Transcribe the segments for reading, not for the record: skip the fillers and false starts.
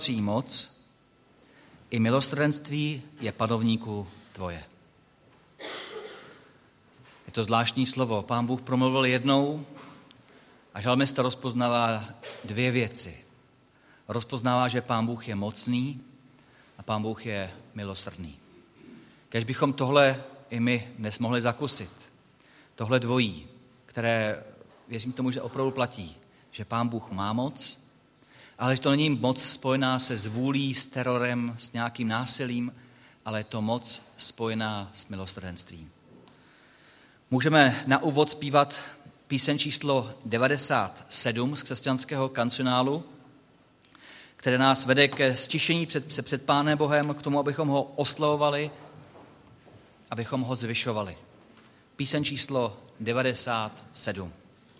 moc, i milosrdenství je panovníku tvoje. Je to zvláštní slovo. Pán Bůh promluvil jednou a žalmista rozpoznává dvě věci. Rozpoznává, že Pán Bůh je mocný a Pán Bůh je milosrdný. Kéž bychom tohle i my dnes mohli zakusit. Tohle dvojí, které věřím tomu, že opravdu platí, že Pán Bůh má moc, ale že to není moc spojená se zvůlí, s terorem, s nějakým násilím, ale je to moc spojená s milosrdenstvím. Můžeme na úvod zpívat píseň číslo 97 z křesťanského kancionálu, které nás vede ke stišení před Pánem Bohem, k tomu, abychom ho oslavovali, abychom ho zvyšovali. Píseň číslo 97.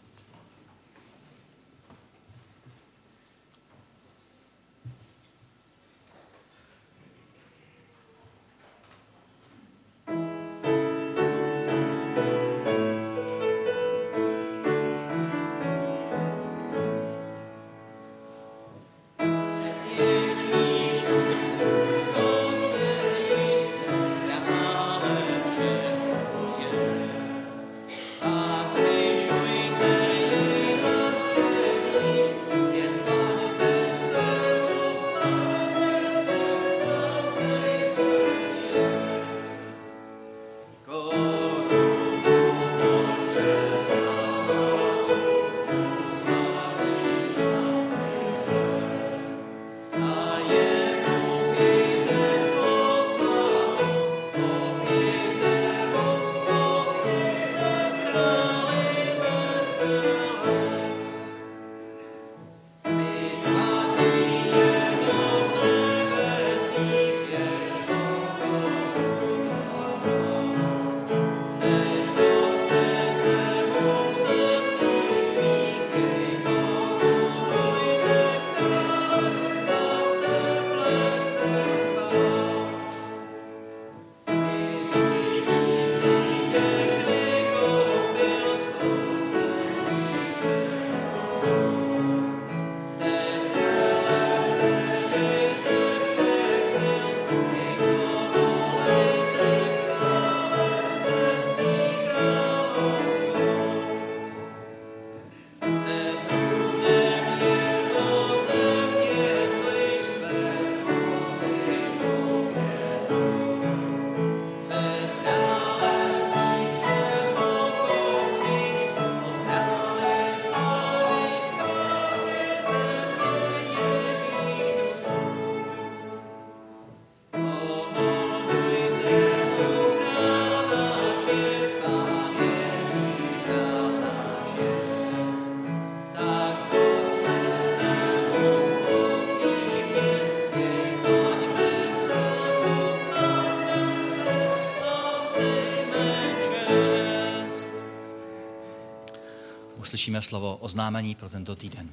Uslyšíme slovo oznámení pro tento týden.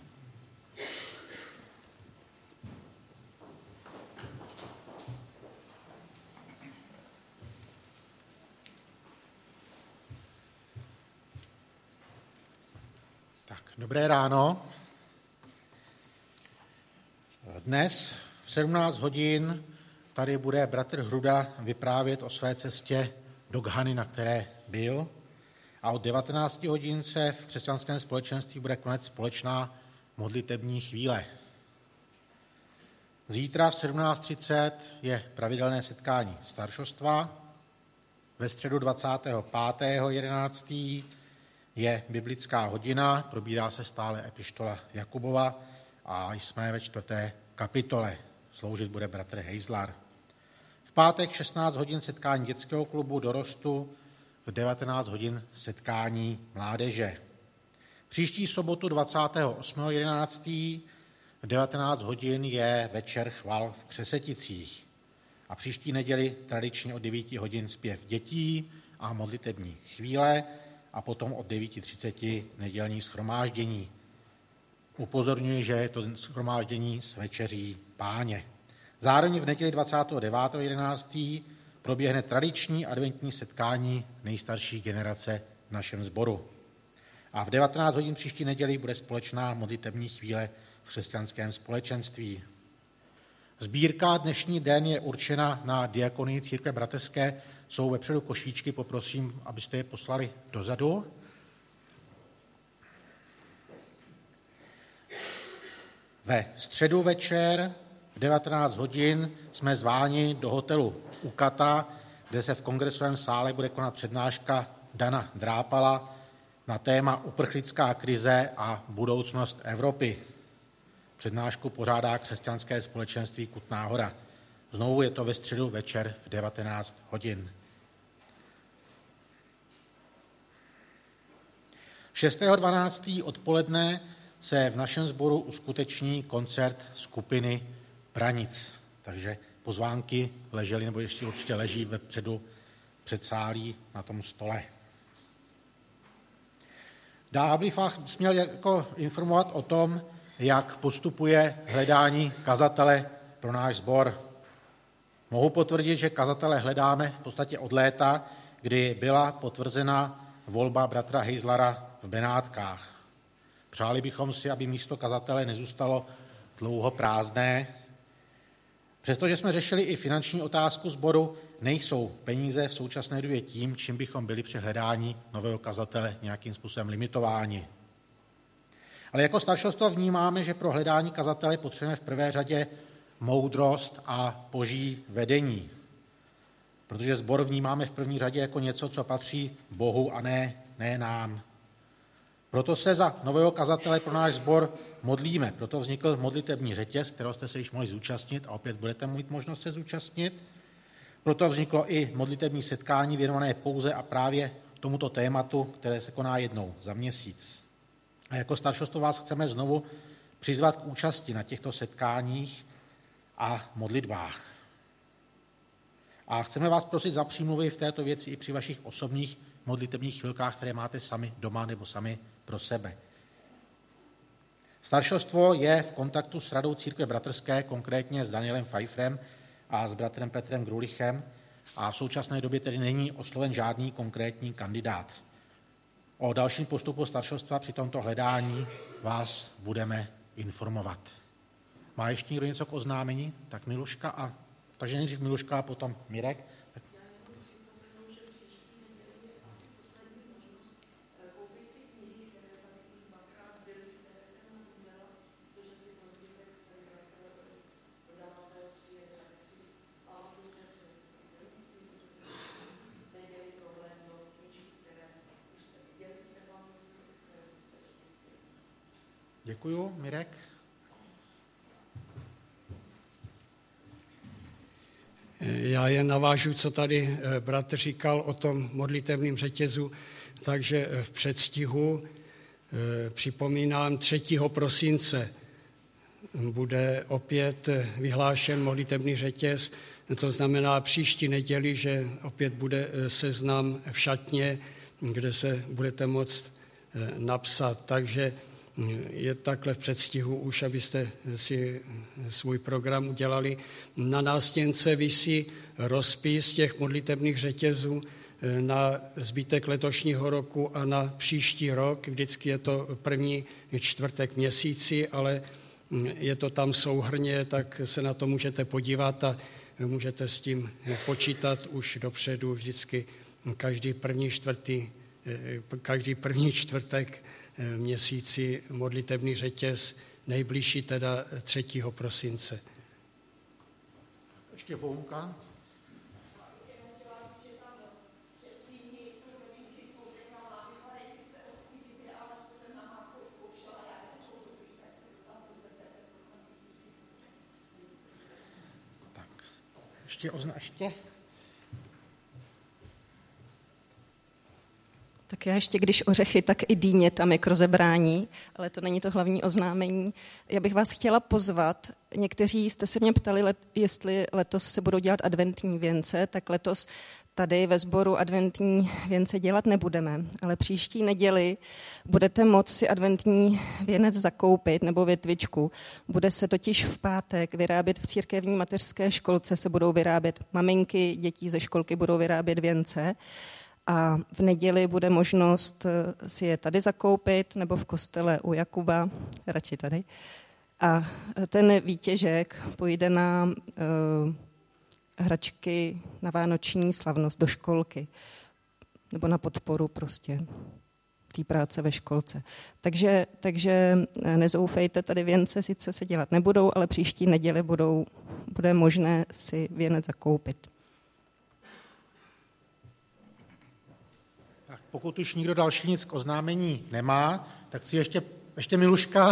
Tak, dobré ráno. Dnes v 17 hodin tady bude bratr Hruda vyprávět o své cestě do Ghany, na které byl. A od 19 hodin se v křesťanském společenství bude konat společná modlitební chvíle. Zítra v 17:30 je pravidelné setkání staršostva. Ve středu 25.11. je biblická hodina, probírá se stále epištola Jakubova a jsme ve 4. kapitole. Sloužit bude bratr Hejzlar. V pátek v 16 hodin setkání dětského klubu Dorostu, v 19 hodin setkání mládeže. Příští sobotu 28.11. v 19 hodin je večer chval v Křeseticích. A příští neděli tradičně od 9 hodin zpěv dětí a modlitební chvíle a potom od 9:30 nedělní shromáždění. Upozorňuji, že je to shromáždění s večeří Páně. Zároveň v neděli 29.11. proběhne tradiční adventní setkání nejstarší generace v našem sboru. A v 19 hodin příští neděli bude společná modlitební chvíle v křesťanském společenství. Sbírka dnešní den je určena na diakonii Církve bratrské. Jsou vepředu košíčky, poprosím, abyste je poslali dozadu. Ve středu večer v 19 hodin jsme zváni do hotelu Ukata, kde se v kongresovém sále bude konat přednáška Dana Drápala na téma uprchlická krize a budoucnost Evropy. Přednášku pořádá Křesťanské společenství Kutná Hora. Znovu je to ve středu večer v 19 hodin. 6.12. odpoledne se v našem sboru uskuteční koncert skupiny Pranic. Takže pozvánky ležely, nebo ještě určitě leží vepředu před sálí na tom stole. Dál bych vás směl jako informovat o tom, jak postupuje hledání kazatele pro náš sbor. Mohu potvrdit, že kazatele hledáme v podstatě od léta, kdy byla potvrzena volba bratra Heizlara v Benátkách. Přáli bychom si, aby místo kazatele nezůstalo dlouho prázdné. Přestože jsme řešili i finanční otázku sboru, nejsou peníze v současné době tím, čím bychom byli při hledání nového kazatele nějakým způsobem limitováni. Ale jako staršostvo vnímáme, že pro hledání kazatele potřebujeme v prvé řadě moudrost a boží vedení. Protože sbor vnímáme v první řadě jako něco, co patří Bohu a ne nám. Proto se za nového kazatele pro náš sbor modlíme. Proto vznikl modlitební řetěz, kterého jste se již mohli zúčastnit a opět budete mít možnost se zúčastnit. Proto vzniklo i modlitební setkání věnované pouze a právě tomuto tématu, které se koná jednou za měsíc. A jako staršostvo vás chceme znovu přizvat k účasti na těchto setkáních a modlitbách. A chceme vás prosit za přímluvy v této věci i při vašich osobních modlitebních chvilkách, které máte sami doma nebo sami pro sebe. Staršostvo je v kontaktu s Radou Církve bratrské, konkrétně s Danielem Pfeifferem a s bratrem Petrem Grulichem a v současné době tedy není osloven žádný konkrétní kandidát. O dalším postupu staršostva při tomto hledání vás budeme informovat. Má ještě někdo něco k oznámení? Tak Miluška takže nejdřív Miluška a potom Mirek. Děkuju, Mirek. Já jen navážu, co tady bratr říkal o tom modlitevním řetězu, takže v předstihu připomínám 3. prosince bude opět vyhlášen modlitevní řetěz, to znamená příští neděli, že opět bude seznam v šatně, kde se budete moct napsat, takže je takhle v předstihu už, abyste si svůj program udělali. Na nástěnce visí rozpis těch modlitevních řetězů na zbytek letošního roku a na příští rok. Vždycky je to první čtvrtek měsíci, ale je to tam souhrnně, tak se na to můžete podívat a můžete s tím počítat už dopředu vždycky každý první čtvrtek měsíci modlitevný řetěz, nejbližší teda 3. prosince. Ještě Bohumka. Tak, ještě. Tak já ještě, když ořechy, tak i dýně tam je k rozebrání, ale to není to hlavní oznámení. Já bych vás chtěla pozvat, někteří jste se mě ptali, jestli letos se budou dělat adventní věnce, tak letos tady ve sboru adventní věnce dělat nebudeme, ale příští neděli budete moct si adventní věnec zakoupit nebo větvičku. Bude se totiž v pátek vyrábět v církevní mateřské školce, se budou vyrábět maminky, dětí ze školky budou vyrábět věnce. A v neděli bude možnost si je tady zakoupit nebo v kostele u Jakuba, radši tady. A ten výtěžek půjde na hračky na vánoční slavnost do školky nebo na podporu prostě té práce ve školce. Takže nezoufejte, tady věnce sice se dělat nebudou, ale příští neděli bude možné si věnec zakoupit. Tak pokud už nikdo další nic k oznámení nemá, tak si ještě Miluška.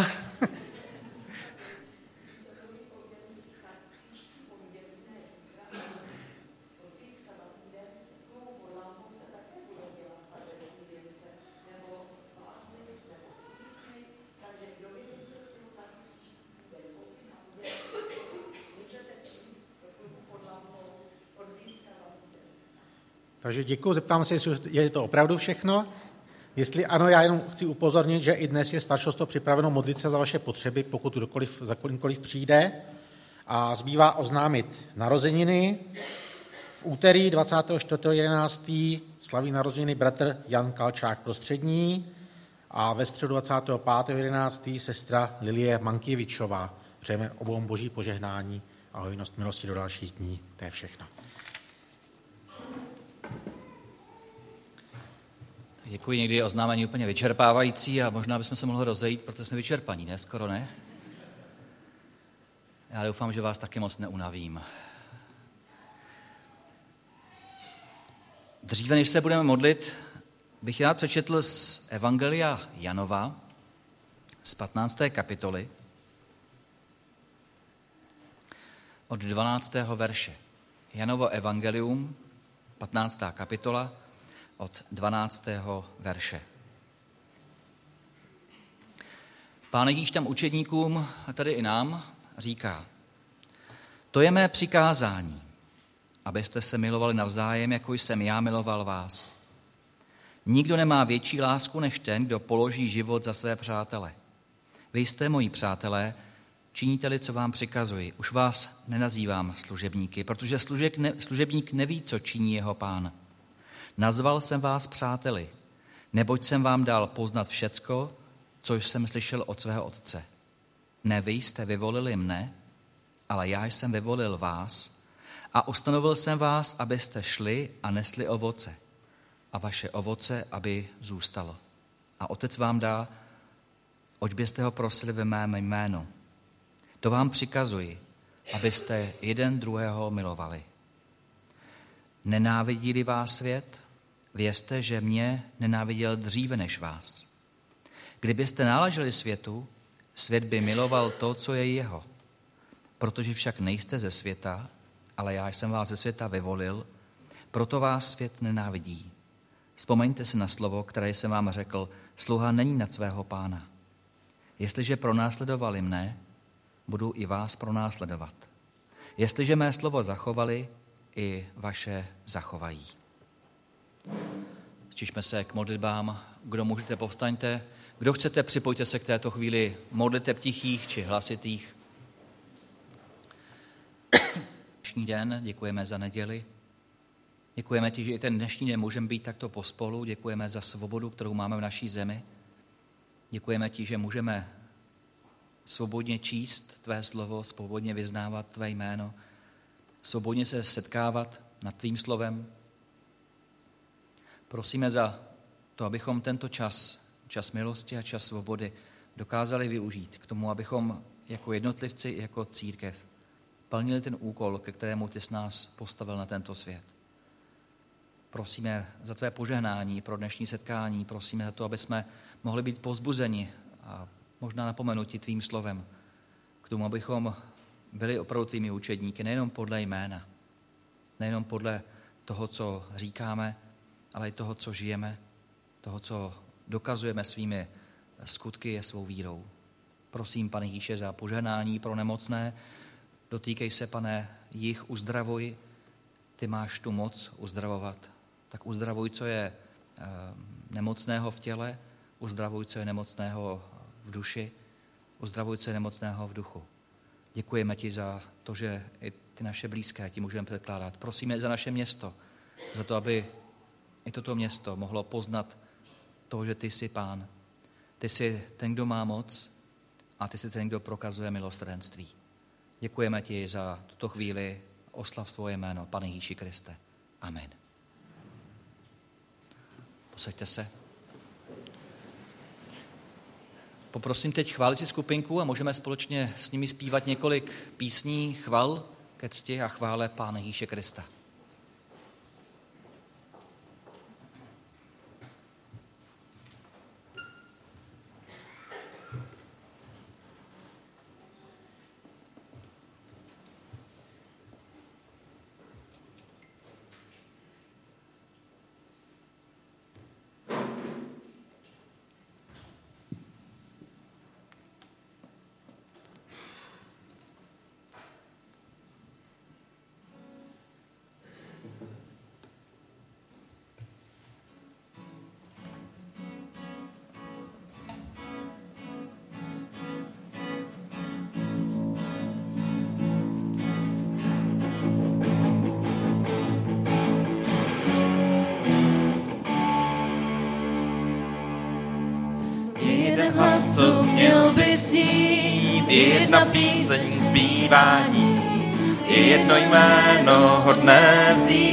Takže děkuji, zeptám se, jestli je to opravdu všechno. Jestli ano, já jenom chci upozornit, že i dnes je staršostvo připraveno modlit se za vaše potřeby, pokud kdokoliv za kýmkoliv přijde. A zbývá oznámit narozeniny. V úterý 24.11. slaví narozeniny bratr Jan Kalčák prostřední a ve středu 25.11. sestra Lilie Mankěvičová. Přejeme obou boží požehnání a hojnost milosti do dalších dní. To je všechno. Děkuji, někdy je oznámení úplně vyčerpávající a možná bychom se mohli rozejít, protože jsme vyčerpaní, ne? Skoro ne? Já doufám, že vás taky moc neunavím. Dříve, než se budeme modlit, bych rád přečetl z Evangelia Janova z 15. kapitoly od 12. verše. Janovo evangelium, 15. kapitola, od 12. verše. Pán Ježíš tam učedníkům, a tady i nám, říká: To je mé přikázání, abyste se milovali navzájem, jako jsem já miloval vás. Nikdo nemá větší lásku než ten, kdo položí život za své přátele. Vy jste moji přátelé, činíte-li, co vám přikazuji. Už vás nenazývám služebníky, protože služebník neví, co činí jeho pán. Nazval jsem vás přáteli, neboť jsem vám dal poznat všecko, co jsem slyšel od svého otce. Ne vy jste vyvolili mne, ale já jsem vyvolil vás a ustanovil jsem vás, abyste šli a nesli ovoce a vaše ovoce, aby zůstalo. A otec vám dá, oč byste ho prosili ve mém jménu. To vám přikazuji, abyste jeden druhého milovali. Nenávidí-li vás svět, vězte, že mě nenáviděl dříve než vás. Kdybyste náleželi světu, svět by miloval to, co je jeho. Protože však nejste ze světa, ale já jsem vás ze světa vyvolil, proto vás svět nenávidí. Vzpomeňte si na slovo, které jsem vám řekl, sluha není nad svého pána. Jestliže pronásledovali mne, budu i vás pronásledovat. Jestliže mé slovo zachovali, i vaše zachovají. Stišme se k modlitbám. Kdo můžete, povstaňte. Kdo chcete, připojte se k této chvíli modliteb tichých či hlasitých. Dnešní den, děkujeme za neděli. Děkujeme ti, že i ten dnešní den můžeme být takto pospolu. Děkujeme za svobodu, kterou máme v naší zemi. Děkujeme ti, že můžeme svobodně číst tvé slovo, svobodně vyznávat tvé jméno, svobodně se setkávat nad tvým slovem. Prosíme za to, abychom tento čas milosti a čas svobody dokázali využít k tomu, abychom jako jednotlivci i jako církev plnili ten úkol, ke kterému ty jsi nás postavil na tento svět. Prosíme za tvé požehnání pro dnešní setkání, prosíme za to, aby jsme mohli být povzbuzeni a možná napomenuti tvým slovem k tomu, abychom byli opravdu tvými učedníky, nejenom podle jména, nejenom podle toho, co říkáme, ale i toho, co žijeme, toho, co dokazujeme svými skutky a svou vírou. Prosím, Pane Ježíše, za požehnání pro nemocné. Dotýkej se, Pane, jich uzdravuj. Ty máš tu moc uzdravovat. Tak uzdravuj, co je nemocného v těle, uzdravuj, co je nemocného v duši, uzdravuj, co je nemocného v duchu. Děkujeme ti za to, že i ty naše blízké ti můžeme předkládat. Prosíme za naše město, za to, aby i toto město mohlo poznat to, že ty jsi Pán. Ty jsi ten, kdo má moc a ty si ten, kdo prokazuje milosrdenství. Děkujeme ti za tuto chvíli. Oslav svoje jméno, Pane Ježíši Kriste. Amen. Posaďte se. Poprosím teď chválicí skupinku a můžeme společně s nimi zpívat několik písní chval ke cti a chvále Pána Ježíše Krista. Hlas, co měl by znít, je jedna píseň zpívání, je jedno jméno hodné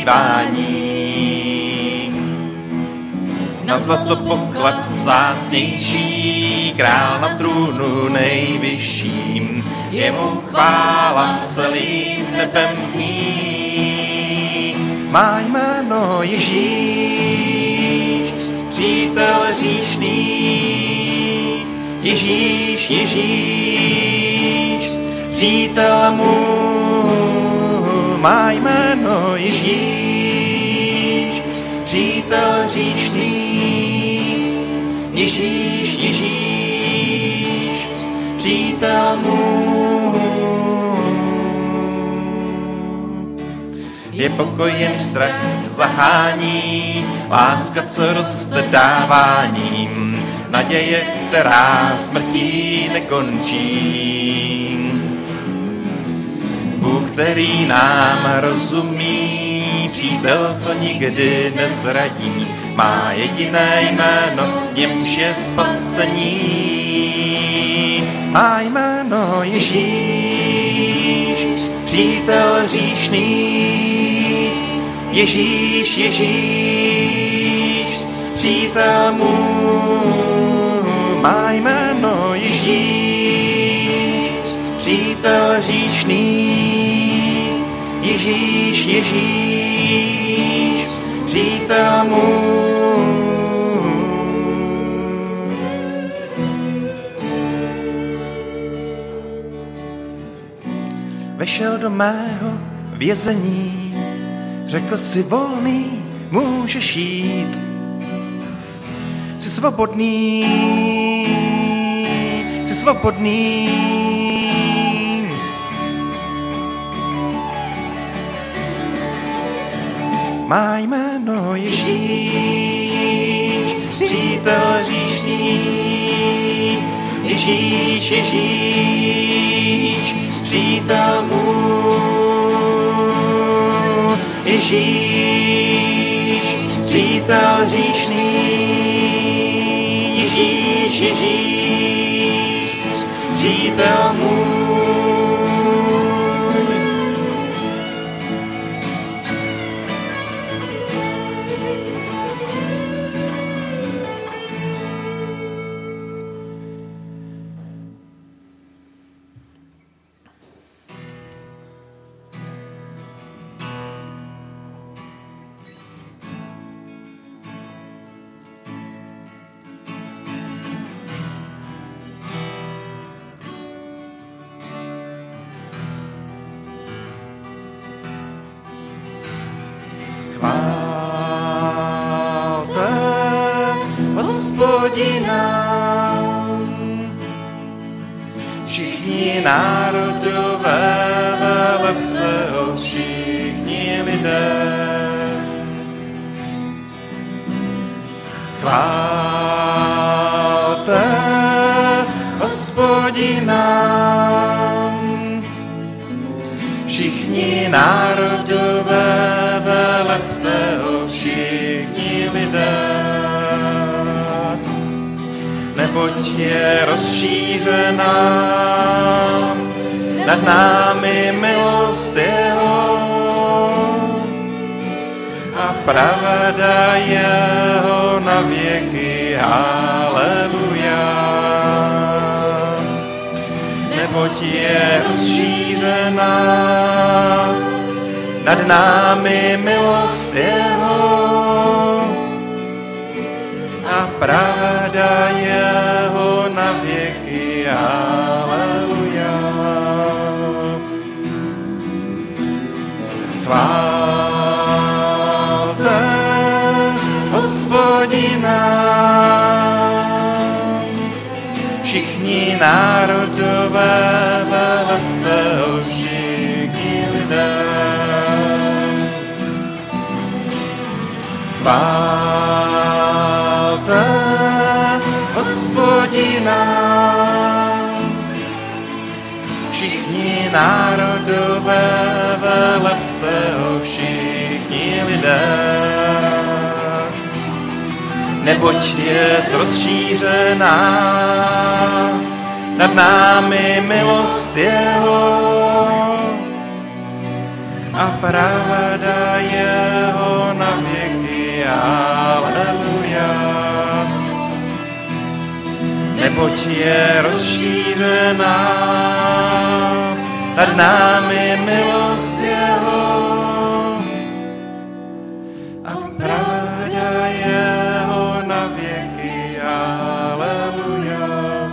vzývání. Na zlato poklad vzácnější, král na trůnu nejvyšším, jemu chvála celým nebem zní. Má jméno Ježíš, přítel říšný, Ježíš, Ježíš, přítel můj, má jméno Ježíš, přítel hříšný, Ježíš, Ježíš, přítel můj. Je pokojem strach zahání, láska, co roste dáváním, naděje, která smrtí nekončí. Bůh, který nám rozumí, přítel, co nikdy nezradí, má jediné jméno, němž je spasení. Má jméno Ježíš, přítel hříšný, Ježíš, Ježíš, přítel můj, má jméno Ježíš, přítel hříšný, Ježíš, Ježíš, přítel můj. Vešel do mého vězení, řekl si volný, můžeš jít. Jsi svobodný, jsi svobodný. Má jméno Ježíš, přítel hříšný, Ježíš, Ježíš, přítel můj, Ježíš, přítel hříšný, Ježíš, Ježíš, přítel můj. Hospodina, všichni národové, velepte ho, všichni lidé. Chválte Hospodina, všichni národové, velepte ho, všichni lidé. neboť je rozšířená nad námi milost jeho a pravda jeho na věky. Haleluja. Neboť je rozšířená nad námi milost jeho a pravda jeho na věky. Haleluja. Chválte Hospodina, všichni národové, velepte ho všichni lidé. Chválte Hospodina, všichni národové, velepte ho všichni lidé. Neboť je rozšířená nad námi milost jeho a pravda jeho na věky. Haleluja. Neboť je rozšířená nad námi milost jeho a pravda jeho na věky. Haleluja.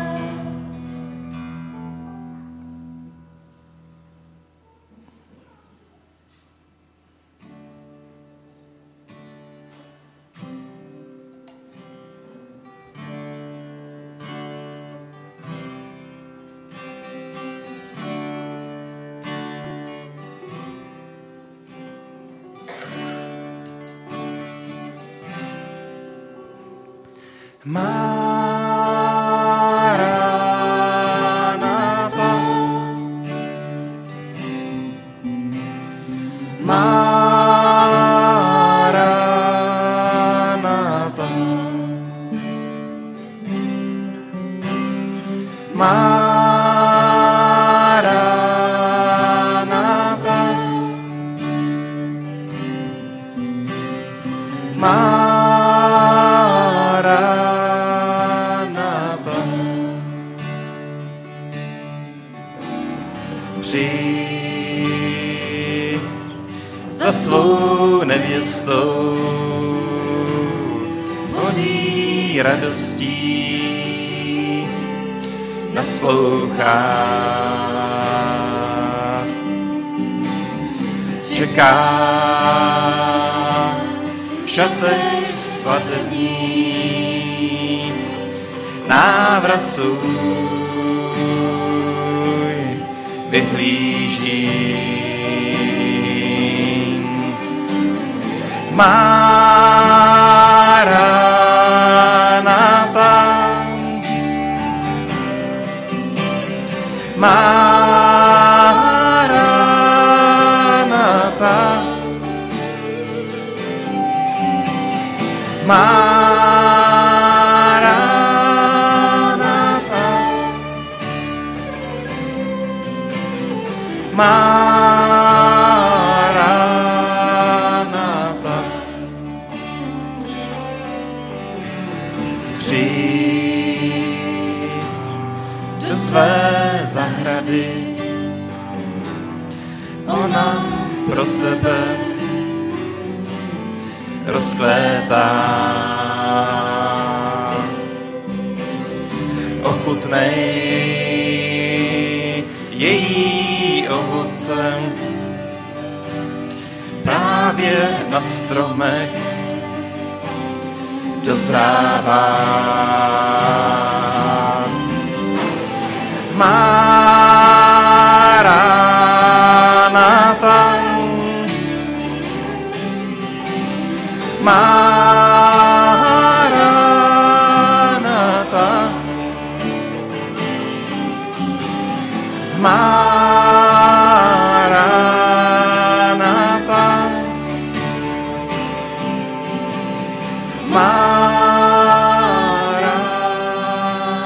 Maranatha, Maranatha, Maranatha, Maranatha. Přijď za svou nevěstou, hoří radostí, naslouchá, čeká v šatech svatební návrat svůj vyhlížím. Maranatha, Maranatha, Maranatha, Maranatha. Přijď do své zahrady, ona pro tebe rozkvétá. Ochutnej její ovoce, právě na stromech dozrává. Maranatha, Maranatha, Maranatha, Maranatha.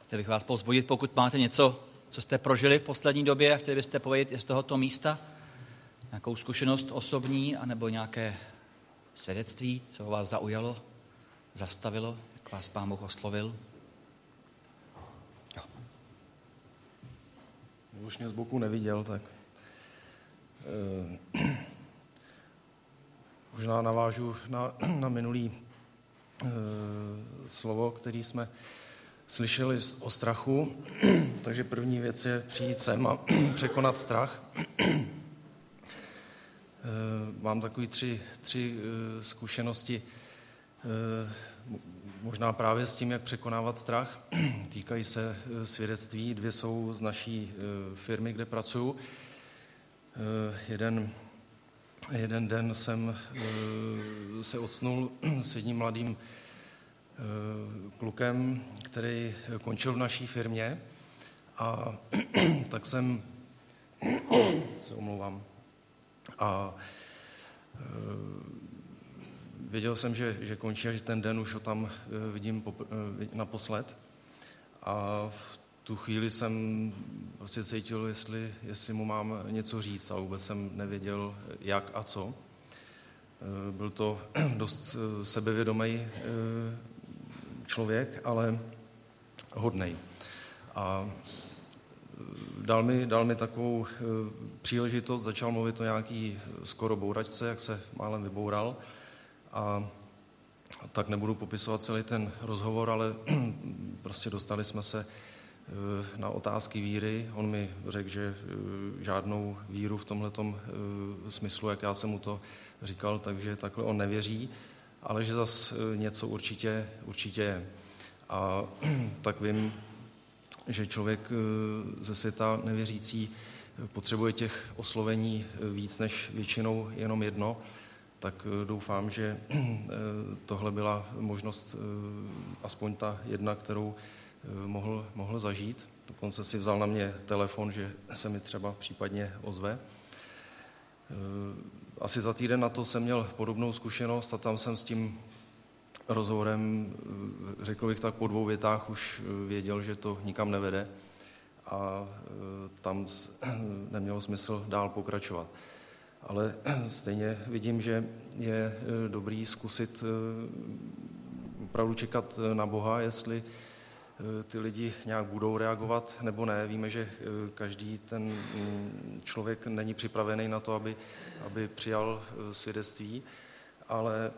Chtěl bych vás povzbudit, pokud máte něco, co jste prožili v poslední době a chtěli byste povědět i z tohoto místa, nějakou zkušenost osobní anebo nějaké svědectví, co vás zaujalo, zastavilo, jak vás Pán Bůh oslovil. Jo. Už mě z boku neviděl, tak možná navážu na minulý slovo, který jsme slyšeli o strachu. Takže první věc je přijít sem a překonat strach. Mám takový tři zkušenosti, možná právě s tím, jak překonávat strach. Týkají se svědectví, 2 jsou z naší firmy, kde pracuju. Jeden den jsem se octnul s jedním mladým klukem, který končil v naší firmě, a tak jsem se omlouvám. A věděl jsem, že končí a že ten den už ho tam vidím naposled. A v tu chvíli jsem prostě cítil, jestli mu mám něco říct, a vůbec jsem nevěděl, jak a co. Byl to dost sebevědomý člověk, ale hodnej. A dal mi takovou příležitost, začal mluvit o nějaký skoro bouračce, jak se málem vyboural. A tak nebudu popisovat celý ten rozhovor, ale prostě dostali jsme se na otázky víry. On mi řekl, že žádnou víru v tomhletom smyslu, jak já jsem mu to říkal, takže takhle on nevěří, ale že zas něco určitě je. A tak vím, že člověk ze světa nevěřící potřebuje těch oslovení víc než většinou jenom jedno, tak doufám, že tohle byla možnost aspoň ta jedna, kterou mohl zažít. Dokonce si vzal na mě telefon, že se mi třeba případně ozve. Asi za týden na to jsem měl podobnou zkušenost a tam jsem s tím rozhovorem, řekl bych tak po 2 větách, už věděl, že to nikam nevede a tam nemělo smysl dál pokračovat. Ale stejně vidím, že je dobrý zkusit opravdu čekat na Boha, jestli ty lidi nějak budou reagovat nebo ne. Víme, že každý ten člověk není připravený na to, aby přijal svědectví, ale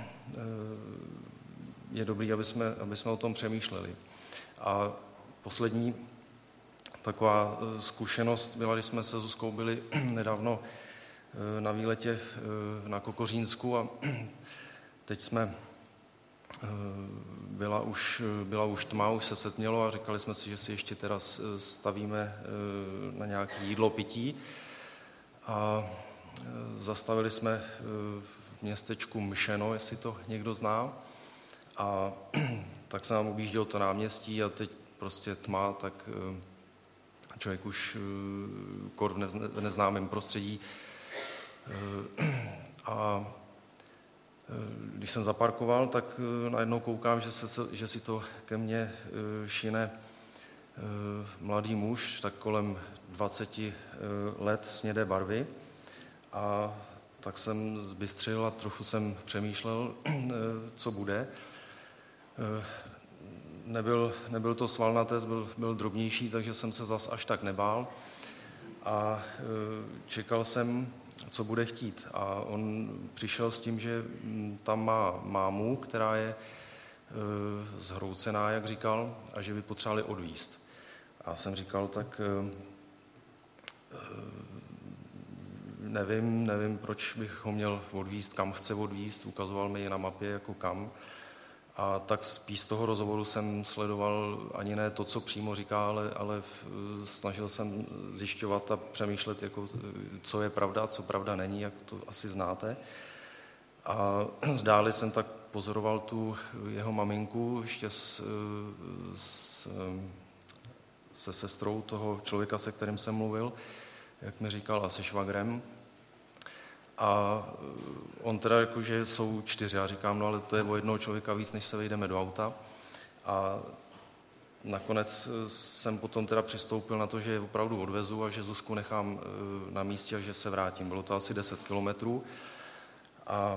je dobrý, aby jsme o tom přemýšleli. A poslední taková zkušenost byla, když jsme se Zuzkou byli nedávno na výletě na Kokořínsku a teď byla už tma, už se setmělo a říkali jsme si, že si ještě teda stavíme na nějaké jídlo, pití. A zastavili jsme v městečku Mšeno, jestli to někdo zná. A tak se nám objíždělo to náměstí a teď prostě tma, tak člověk už kor v neznámém prostředí. A když jsem zaparkoval, tak najednou koukám, že si to ke mně šine mladý muž, tak kolem 20 let, snědé barvy. A tak jsem zbystřil a trochu jsem přemýšlel, co bude. Nebyl to svalnatec, byl drobnější, takže jsem se zas až tak nebál. A čekal jsem, co bude chtít. A on přišel s tím, že tam má mámu, která je zhroucená, jak říkal, a že by potřebovali odvízt. A jsem říkal, tak nevím, proč bych ho měl odvízt, kam chce odvízt, ukazoval mi je na mapě jako kam. A tak spíš z toho rozhovoru jsem sledoval ani ne to, co přímo říká, ale snažil jsem zjišťovat a přemýšlet, jako, co je pravda, co pravda není, jak to asi znáte. A zdáli jsem tak pozoroval tu jeho maminku ještě se sestrou toho člověka, se kterým jsem mluvil, jak mi říkal, a se švagrem. A on teda jako, že jsou 4. Já říkám, no ale to je o jednoho člověka víc, než se vejdeme do auta. A nakonec jsem potom teda přistoupil na to, že je opravdu odvezu a že Zuzku nechám na místě a že se vrátím. Bylo to asi 10 kilometrů a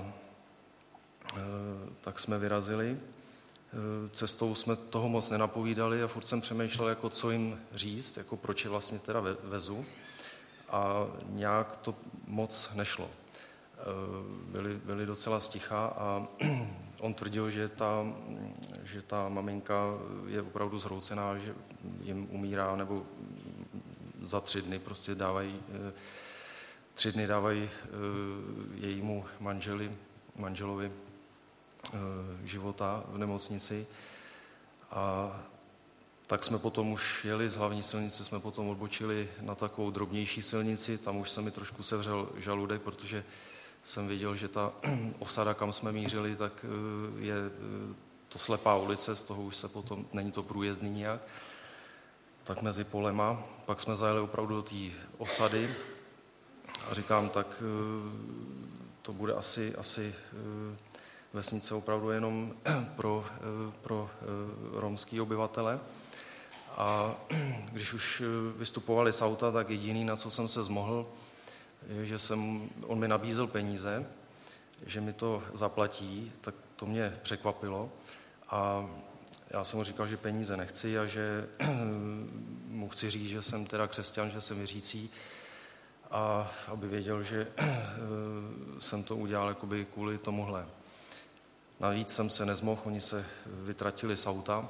tak jsme vyrazili. Cestou jsme toho moc nenapovídali a furt jsem přemýšlel, jako co jim říct, jako proč je vlastně teda vezu. A nějak to moc nešlo. Byli docela sticha a on tvrdil, že ta maminka je opravdu zhroucená, že jim umírá, nebo za 3 dny prostě dávají 3 dny dávají jejímu manželovi života v nemocnici. A tak jsme potom už jeli z hlavní silnice, jsme potom odbočili na takovou drobnější silnici, tam už se mi trošku sevřel žaludek, protože jsem viděl, že ta osada, kam jsme mířili, tak je to slepá ulice, z toho už se potom, není to průjezdný nijak, tak mezi polema. Pak jsme zajeli opravdu do té osady a říkám, tak to bude asi vesnice opravdu jenom pro romský obyvatele. A když už vystupovali z auta, tak jediný, na co jsem se zmohl, je, že on mi nabízel peníze, že mi to zaplatí, tak to mě překvapilo. A já jsem mu říkal, že peníze nechci a že mu chci říct, že jsem teda křesťan, že jsem věřící, a aby věděl, že jsem to udělal jakoby kvůli tomuhle. Navíc jsem se nezmohl, oni se vytratili z auta.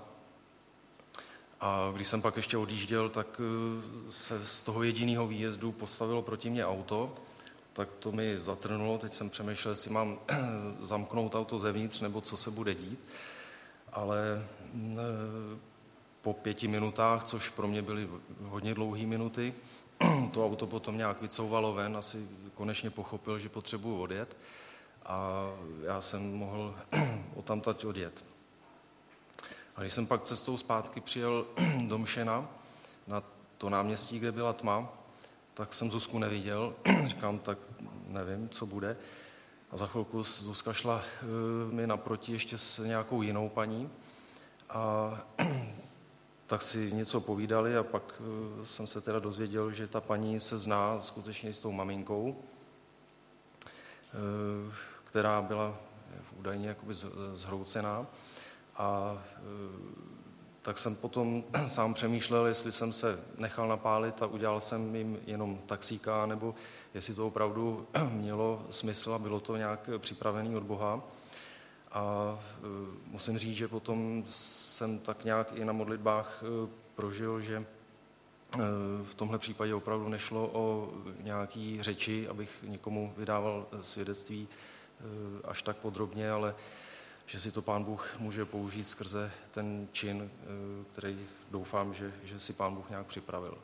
A když jsem pak ještě odjížděl, tak se z toho jediného výjezdu postavilo proti mě auto, tak to mi zatrnulo. Teď jsem přemýšlel, jestli mám zamknout auto zevnitř, nebo co se bude dít. Ale po 5 minutách, což pro mě byly hodně dlouhé minuty, to auto potom nějak vycouvalo ven, asi konečně pochopil, že potřebuju odjet. A já jsem mohl odtamtud odjet. A když jsem pak cestou zpátky přijel do Mšena, na to náměstí, kde byla tma, tak jsem Zuzku neviděl. Říkám, tak nevím, co bude. A za chvilku Zuzka šla mi naproti ještě s nějakou jinou paní. A tak si něco povídali a pak jsem se teda dozvěděl, že ta paní se zná skutečně s tou maminkou, která byla údajně jakoby zhroucená. A tak jsem potom sám přemýšlel, jestli jsem se nechal napálit a udělal jsem jim jenom taxíka, nebo jestli to opravdu mělo smysl a bylo to nějak připravený od Boha. A musím říct, že potom jsem tak nějak i na modlitbách prožil, že v tomhle případě opravdu nešlo o nějaký řeči, abych někomu vydával svědectví až tak podrobně, ale že si to Pán Bůh může použít skrze ten čin, který doufám, že si Pán Bůh nějak připravil.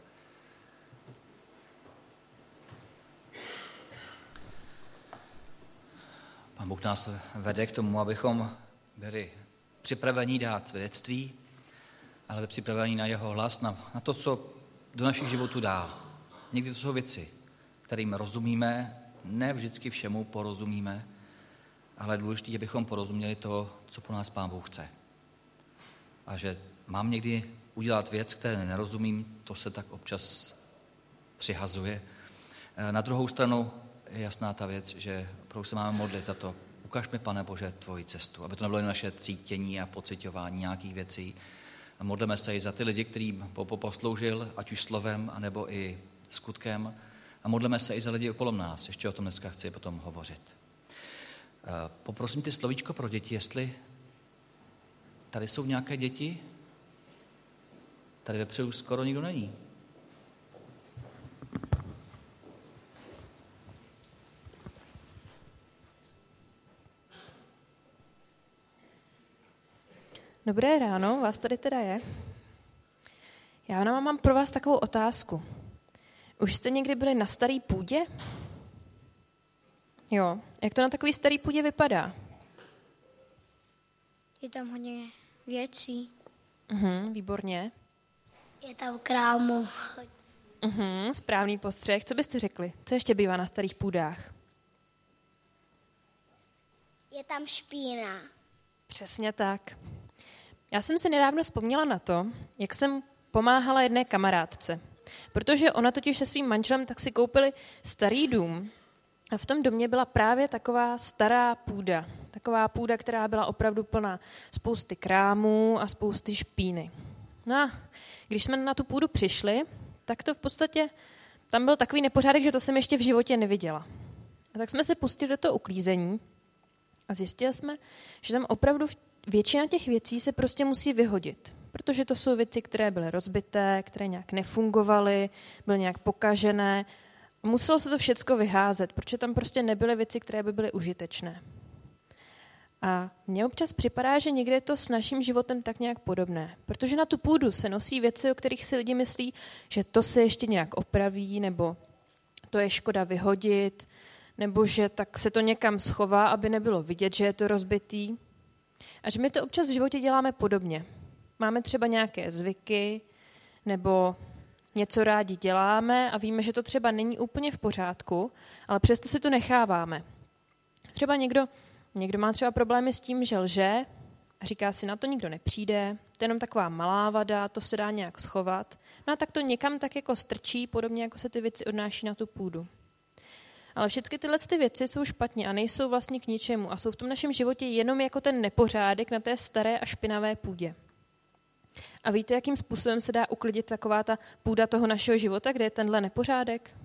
Pán Bůh nás vede k tomu, abychom byli připraveni dát svědectví, ale připraveni na jeho hlas, na to, co do našich životů dá. Někdy to jsou věci, kterým rozumíme, ne vždycky všemu porozumíme, ale důležité je, abychom porozuměli to, co po nás Pán Bůh chce. A že mám někdy udělat věc, které nerozumím, to se tak občas přihazuje. Na druhou stranu je jasná ta věc, že opravdu se máme modlit a to ukaž mi, Pane Bože, tvoji cestu, aby to nebylo jen naše cítění a pociťování nějakých věcí. A modleme se i za ty lidi, kterým posloužil, ať už slovem, anebo i skutkem. A modleme se i za lidi okolo nás. Ještě o tom dneska chci potom hovořit. Poprosím ty slovíčko pro děti, jestli tady jsou nějaké děti. Tady vepředu skoro nikdo není. Dobré ráno, vás tady teda je. Já mám pro vás takovou otázku. Už jste někdy byli na starý půdě? Jo, jak to na takový starý půdě vypadá? Je tam hodně věcí. Výborně. Je tam krámu. Správný postřeh. Co byste řekli? Co ještě bývá na starých půdách? Je tam špína. Přesně tak. Já jsem si nedávno vzpomněla na to, jak jsem pomáhala jedné kamarádce, protože ona totiž se svým manželem tak si koupili starý dům a v tom domě byla právě taková stará půda. Taková půda, která byla opravdu plná spousty krámů a spousty špíny. No a když jsme na tu půdu přišli, tak to v podstatě, tam byl takový nepořádek, že to jsem ještě v životě neviděla. A tak jsme se pustili do toho uklízení a zjistili jsme, že tam opravdu většina těch věcí se prostě musí vyhodit. Protože to jsou věci, které byly rozbité, které nějak nefungovaly, byly nějak pokažené. Muselo se to všecko vyházet, protože tam prostě nebyly věci, které by byly užitečné. A mně občas připadá, že někde je to s naším životem tak nějak podobné. Protože na tu půdu se nosí věci, o kterých si lidi myslí, že to se ještě nějak opraví, nebo to je škoda vyhodit, nebo že tak se to někam schová, aby nebylo vidět, že je to rozbitý. A že my to občas v životě děláme podobně. Máme třeba nějaké zvyky, nebo něco rádi děláme a víme, že to třeba není úplně v pořádku, ale přesto si to necháváme. Třeba někdo má třeba problémy s tím, že lže a říká si, na to nikdo nepřijde, to je jenom taková malá vada, to se dá nějak schovat. No a tak to někam tak jako strčí, podobně jako se ty věci odnáší na tu půdu. Ale všechny tyhle věci jsou špatně a nejsou vlastně k ničemu a jsou v tom našem životě jenom jako ten nepořádek na té staré a špinavé půdě. A víte, jakým způsobem se dá uklidit taková ta půda toho našeho života, kde je tenhle nepořádek?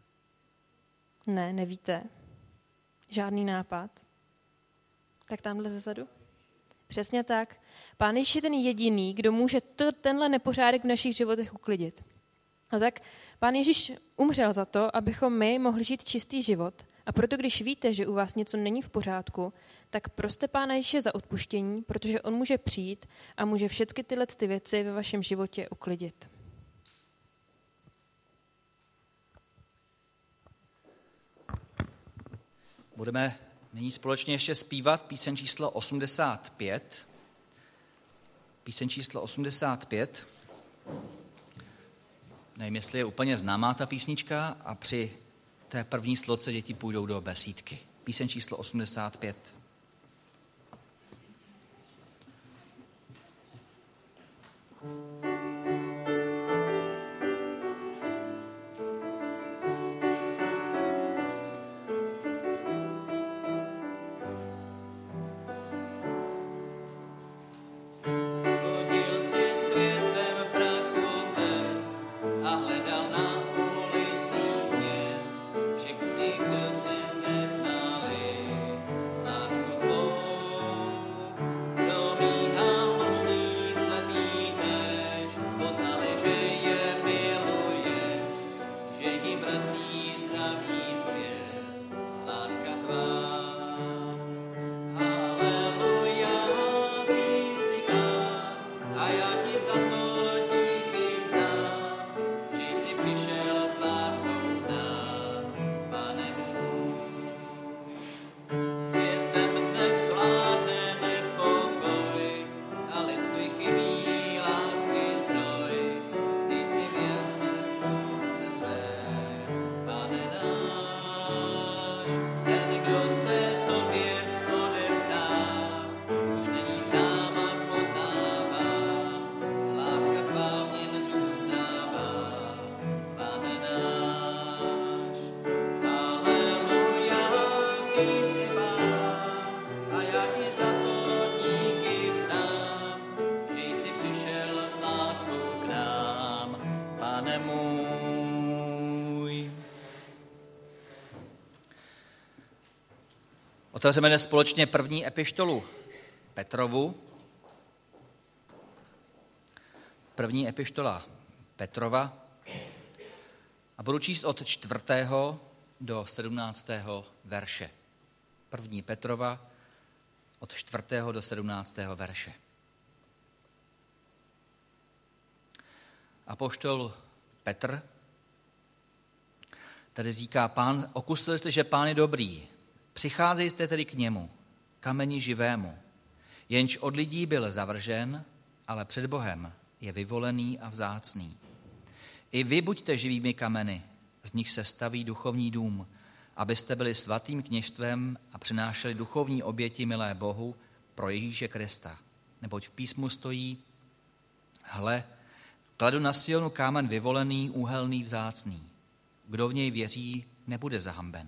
Ne, nevíte. Žádný nápad. Tak tamhle zezadu? Přesně tak. Pán Ježíš je ten jediný, kdo může tenhle nepořádek v našich životech uklidit. A tak Pán Ježíš umřel za to, abychom my mohli žít čistý život. A proto, když víte, že u vás něco není v pořádku, tak proste Pána Ježíše za odpuštění, protože on může přijít a může všechny tyhle věci ve vašem životě uklidit. Budeme nyní společně ještě zpívat píseň číslo 85. Píseň číslo 85. Nevím, jestli je úplně známá ta písnička a při té první sloce děti půjdou do besídky. Píseň číslo 85. Otevřeme dnes společně první epištolu Petrovu. První epištola Petrova. A budu číst od 4. do 17. verše. První Petrova od 4. do 17. verše. Apoštol Petr tady říká, okusili jste, že Pán je dobrý. Přicházejte tedy k němu, kameni živému, jenž od lidí byl zavržen, ale před Bohem je vyvolený a vzácný. I vy buďte živými kameny, z nich se staví duchovní dům, abyste byli svatým kněžstvem a přinášeli duchovní oběti milé Bohu pro Ježíše Krista. neboť v písmu stojí: Hle, kladu na Sionu kámen vyvolený, úhelný, vzácný. Kdo v něj věří, nebude zahamben.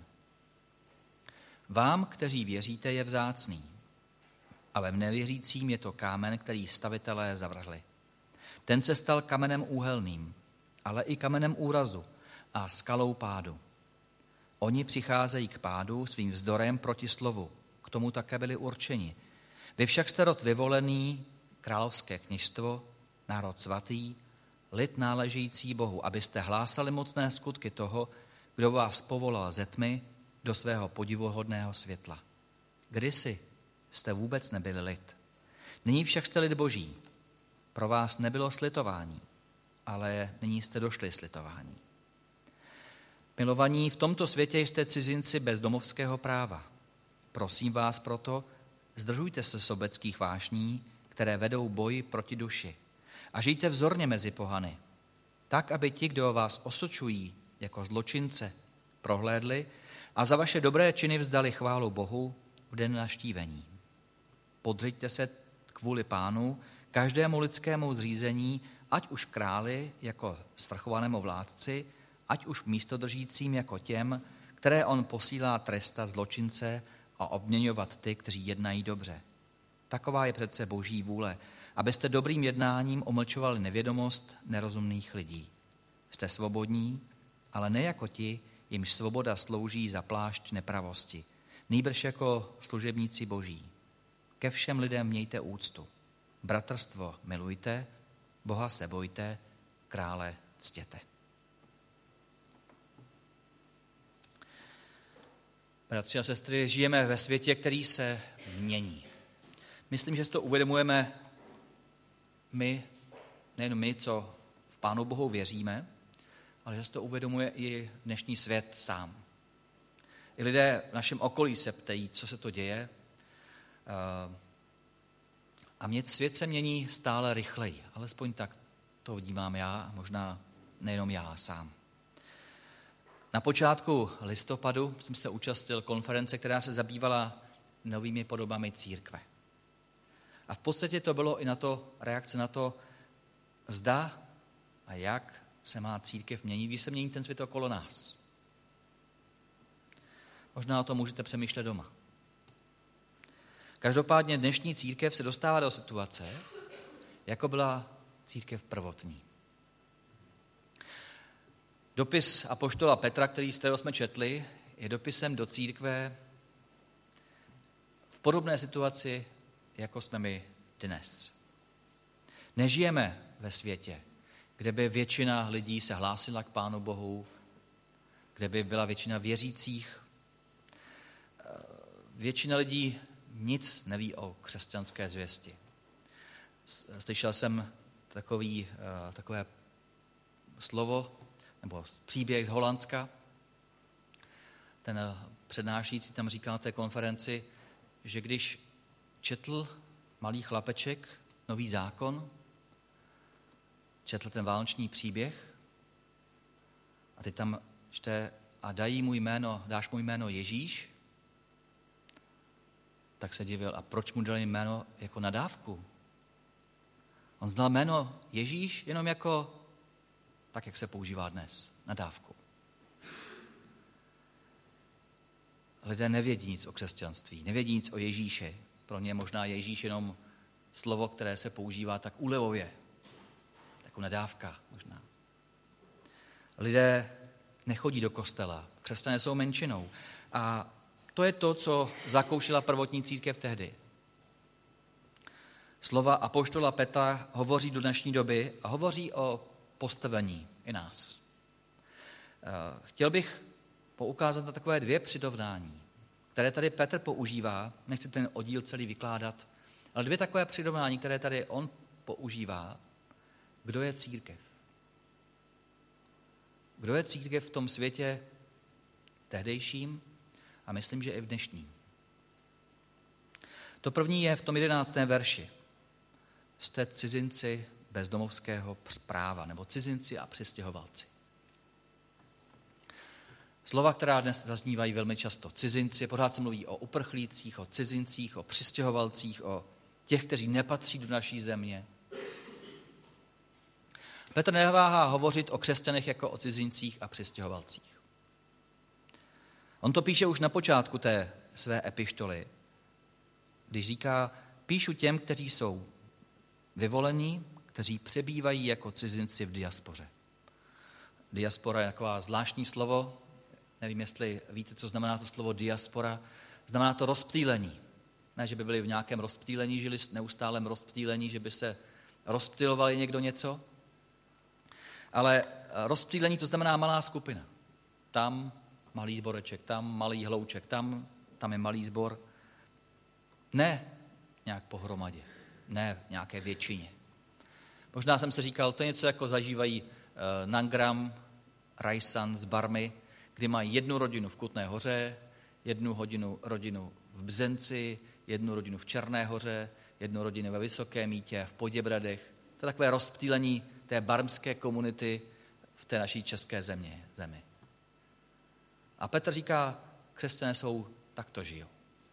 Vám, kteří věříte, je vzácný, ale v nevěřícím je to kámen, který stavitelé zavrhli. Ten se stal kamenem úhelným, ale i kamenem úrazu a skalou pádu. Oni přicházejí k pádu svým vzdorem proti slovu, k tomu také byli určeni. Vy však jste rod vyvolený, královské kněžstvo, národ svatý, lid náležející Bohu, abyste hlásali mocné skutky toho, kdo vás povolal ze tmy do svého podivuhodného světla. Kdysi jste vůbec nebyli lid. Nyní však jste lid Boží. Pro vás nebylo slitování, ale nyní jste došli slitování. Milovaní, v tomto světě jste cizinci bez domovského práva. Prosím vás proto, zdržujte se sobeckých vášní, které vedou boj proti duši. A žijte vzorně mezi pohany, tak, aby ti, kdo vás osočují jako zločince, prohlédli a za vaše dobré činy vzdali chválu Bohu v den navštívení. Podřiďte se kvůli Pánu každému lidskému zřízení, ať už králi jako svrchovanému vládci, ať už místodržícím jako těm, které on posílá trestat zločince a obměňovat ty, kteří jednají dobře. Taková je přece Boží vůle, abyste dobrým jednáním omlčovali nevědomost nerozumných lidí. Jste svobodní, ale ne jako ti, jimž svoboda slouží za plášť nepravosti, nýbrž jako služebníci Boží. Ke všem lidem mějte úctu. Bratrstvo milujte, Boha se bojte, krále ctěte. Bratři a sestry, žijeme ve světě, který se mění. Myslím, že si to uvědomujeme my, nejen my, co v Pánu Bohu věříme, ale že si to uvědomuje i dnešní svět sám. I lidé v našem okolí se ptají, co se to děje. A svět se mění stále rychleji. Alespoň tak to vnímám já, možná nejenom já sám. Na počátku listopadu jsem se účastnil konference, která se zabývala novými podobami církve. A v podstatě to bylo i na to reakce na to, zda a jak se má církev měnit, když se mění ten svět okolo nás. Možná o tom můžete přemýšlet doma. Každopádně dnešní církev se dostává do situace, jako byla církev prvotní. Dopis apoštola Petra, kterého jsme četli, je dopisem do církve v podobné situaci, jako jsme my dnes. Nežijeme ve světě, kde by většina lidí se hlásila k Pánu Bohu, kde by byla většina věřících. Většina lidí nic neví o křesťanské zvěsti. Slyšel jsem takové slovo, nebo příběh z Holandska. Ten přednášející tam říkal na té konferenci, že když četl malý chlapeček Nový zákon, četl ten vánoční příběh a teď tam čte a dáš mu jméno Ježíš, tak se divil, a proč mu dali jméno jako nadávku? On znal jméno Ježíš jenom jako tak, jak se používá dnes, nadávku. Lidé nevědí nic o křesťanství, nevědí nic o Ježíši. Pro ně možná Ježíš jenom slovo, které se používá tak úlevově, jako nadávka možná. Lidé nechodí do kostela, křesťané jsou menšinou. A to je to, co zakoušela prvotní církev tehdy. Slova apoštola Petra hovoří do dnešní doby a hovoří o postavení i nás. Chtěl bych poukázat na takové dvě přirovnání, které tady Petr používá, nechci ten oddíl celý vykládat, ale dvě takové přirovnání, které tady on používá. Kdo je církev? Kdo je církev v tom světě tehdejším a myslím, že i v dnešním? To první je v tom 11. verši. Jste cizinci bez domovského práva, nebo cizinci a přistěhovalci. Slova, která dnes zaznívají velmi často. Cizinci, pořád se mluví o uprchlících, o cizincích, o přistěhovalcích, o těch, kteří nepatří do naší země. Petr neváhá hovořit o křesťanech jako o cizincích a přistěhovalcích. On to píše už na počátku té své epištoly, když říká, píšu těm, kteří jsou vyvolení, kteří přebývají jako cizinci v diaspoře. Diaspora je taková zvláštní slovo, nevím, jestli víte, co znamená to slovo diaspora, znamená to rozptýlení. Ne, že by byli v nějakém rozptýlení, žili v neustálém rozptýlení, že by se rozptýlovali někdo něco, ale rozptýlení to znamená malá skupina. Tam malý sboreček, tam malý hlouček, tam je malý sbor. Ne nějak pohromadě, ne v nějaké většině. Možná jsem si říkal, to je něco jako zažívají Nangram, Rajsan z Barmy, kdy mají jednu rodinu v Kutné Hoře, jednu rodinu v Bzenci, jednu rodinu v Černé Hoře, jednu rodinu ve Vysokém Mýtě, v Poděbradech. To je takové rozptýlení té barmské komunity v té naší české zemi. A Petr říká, křesťané takto žijou.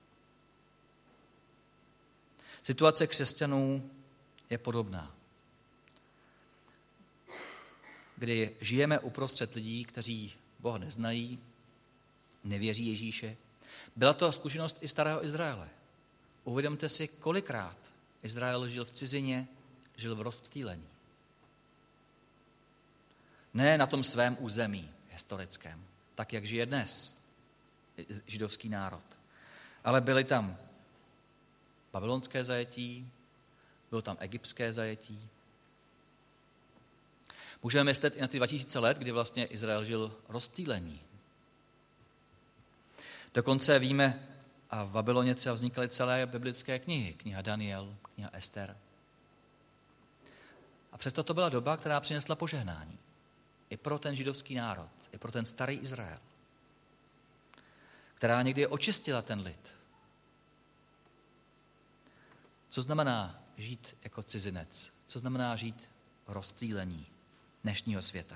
Situace křesťanů je podobná, kdy žijeme uprostřed lidí, kteří Boha neznají, nevěří Ježíše. Byla to zkušenost i starého Izraele. Uvědomte si, kolikrát Izrael žil v cizině, žil v rozptýlení. Ne na tom svém území historickém, tak jak žije dnes židovský národ. Ale byly tam babylonské zajetí, bylo tam egyptské zajetí. Můžeme myslet i na ty 2000 let, kdy vlastně Izrael žil rozptýlení. Dokonce víme, a v Babyloně třeba vznikaly celé biblické knihy. Kniha Daniel, kniha Ester. A přesto to byla doba, která přinesla požehnání. I pro ten židovský národ, i pro ten starý Izrael. Která někdy očistila ten lid. Co znamená žít jako cizinec? Co znamená žít v rozptýlení dnešního světa?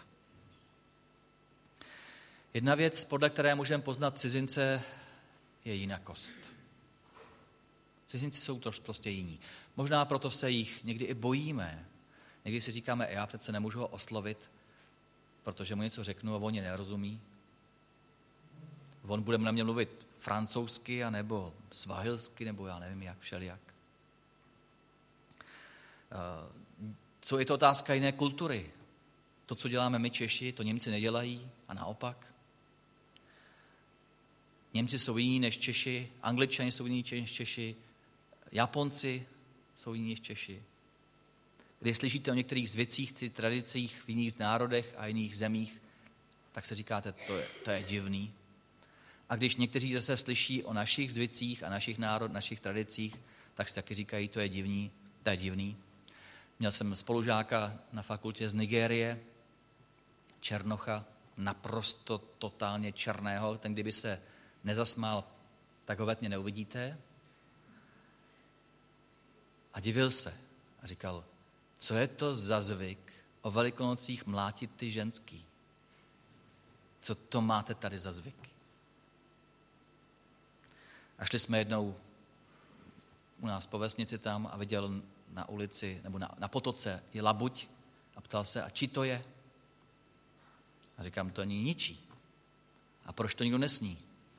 Jedna věc, podle které můžeme poznat cizince, je jinakost. Cizinci jsou to prostě jiní. Možná proto se jich někdy i bojíme. Někdy si říkáme, já přece nemůžu ho oslovit, protože mu něco řeknu a on je nerozumí. On bude na mě mluvit francouzsky, anebo svahilsky, nebo já nevím jak, všelijak. Co je to otázka jiné kultury? To, co děláme my Češi, to Němci nedělají a naopak. Němci jsou jiní než Češi, Angličani jsou jiní než Češi, Japonci jsou jiní než Češi. Když slyšíte o některých zvycích, ty tradicích v jiných národech a jiných zemích, tak se říkáte, to je divný. A když někteří zase slyší o našich zvycích a našich tradicích, tak si taky říkají, to je divný. Měl jsem spolužáka na fakultě z Nigérie, Černocha, naprosto totálně černého, ten kdyby se nezasmál, tak ho vetně neuvidíte. A divil se a říkal, co je to za zvyk o Velikonocích mlátit ty ženský? Co to máte tady za zvyky? A šli jsme jednou u nás po vesnici tam a viděl na ulici, nebo na potoce je labuť a ptal se, a čí to je? A říkám, to není ničí. A proč to nikdo nesní?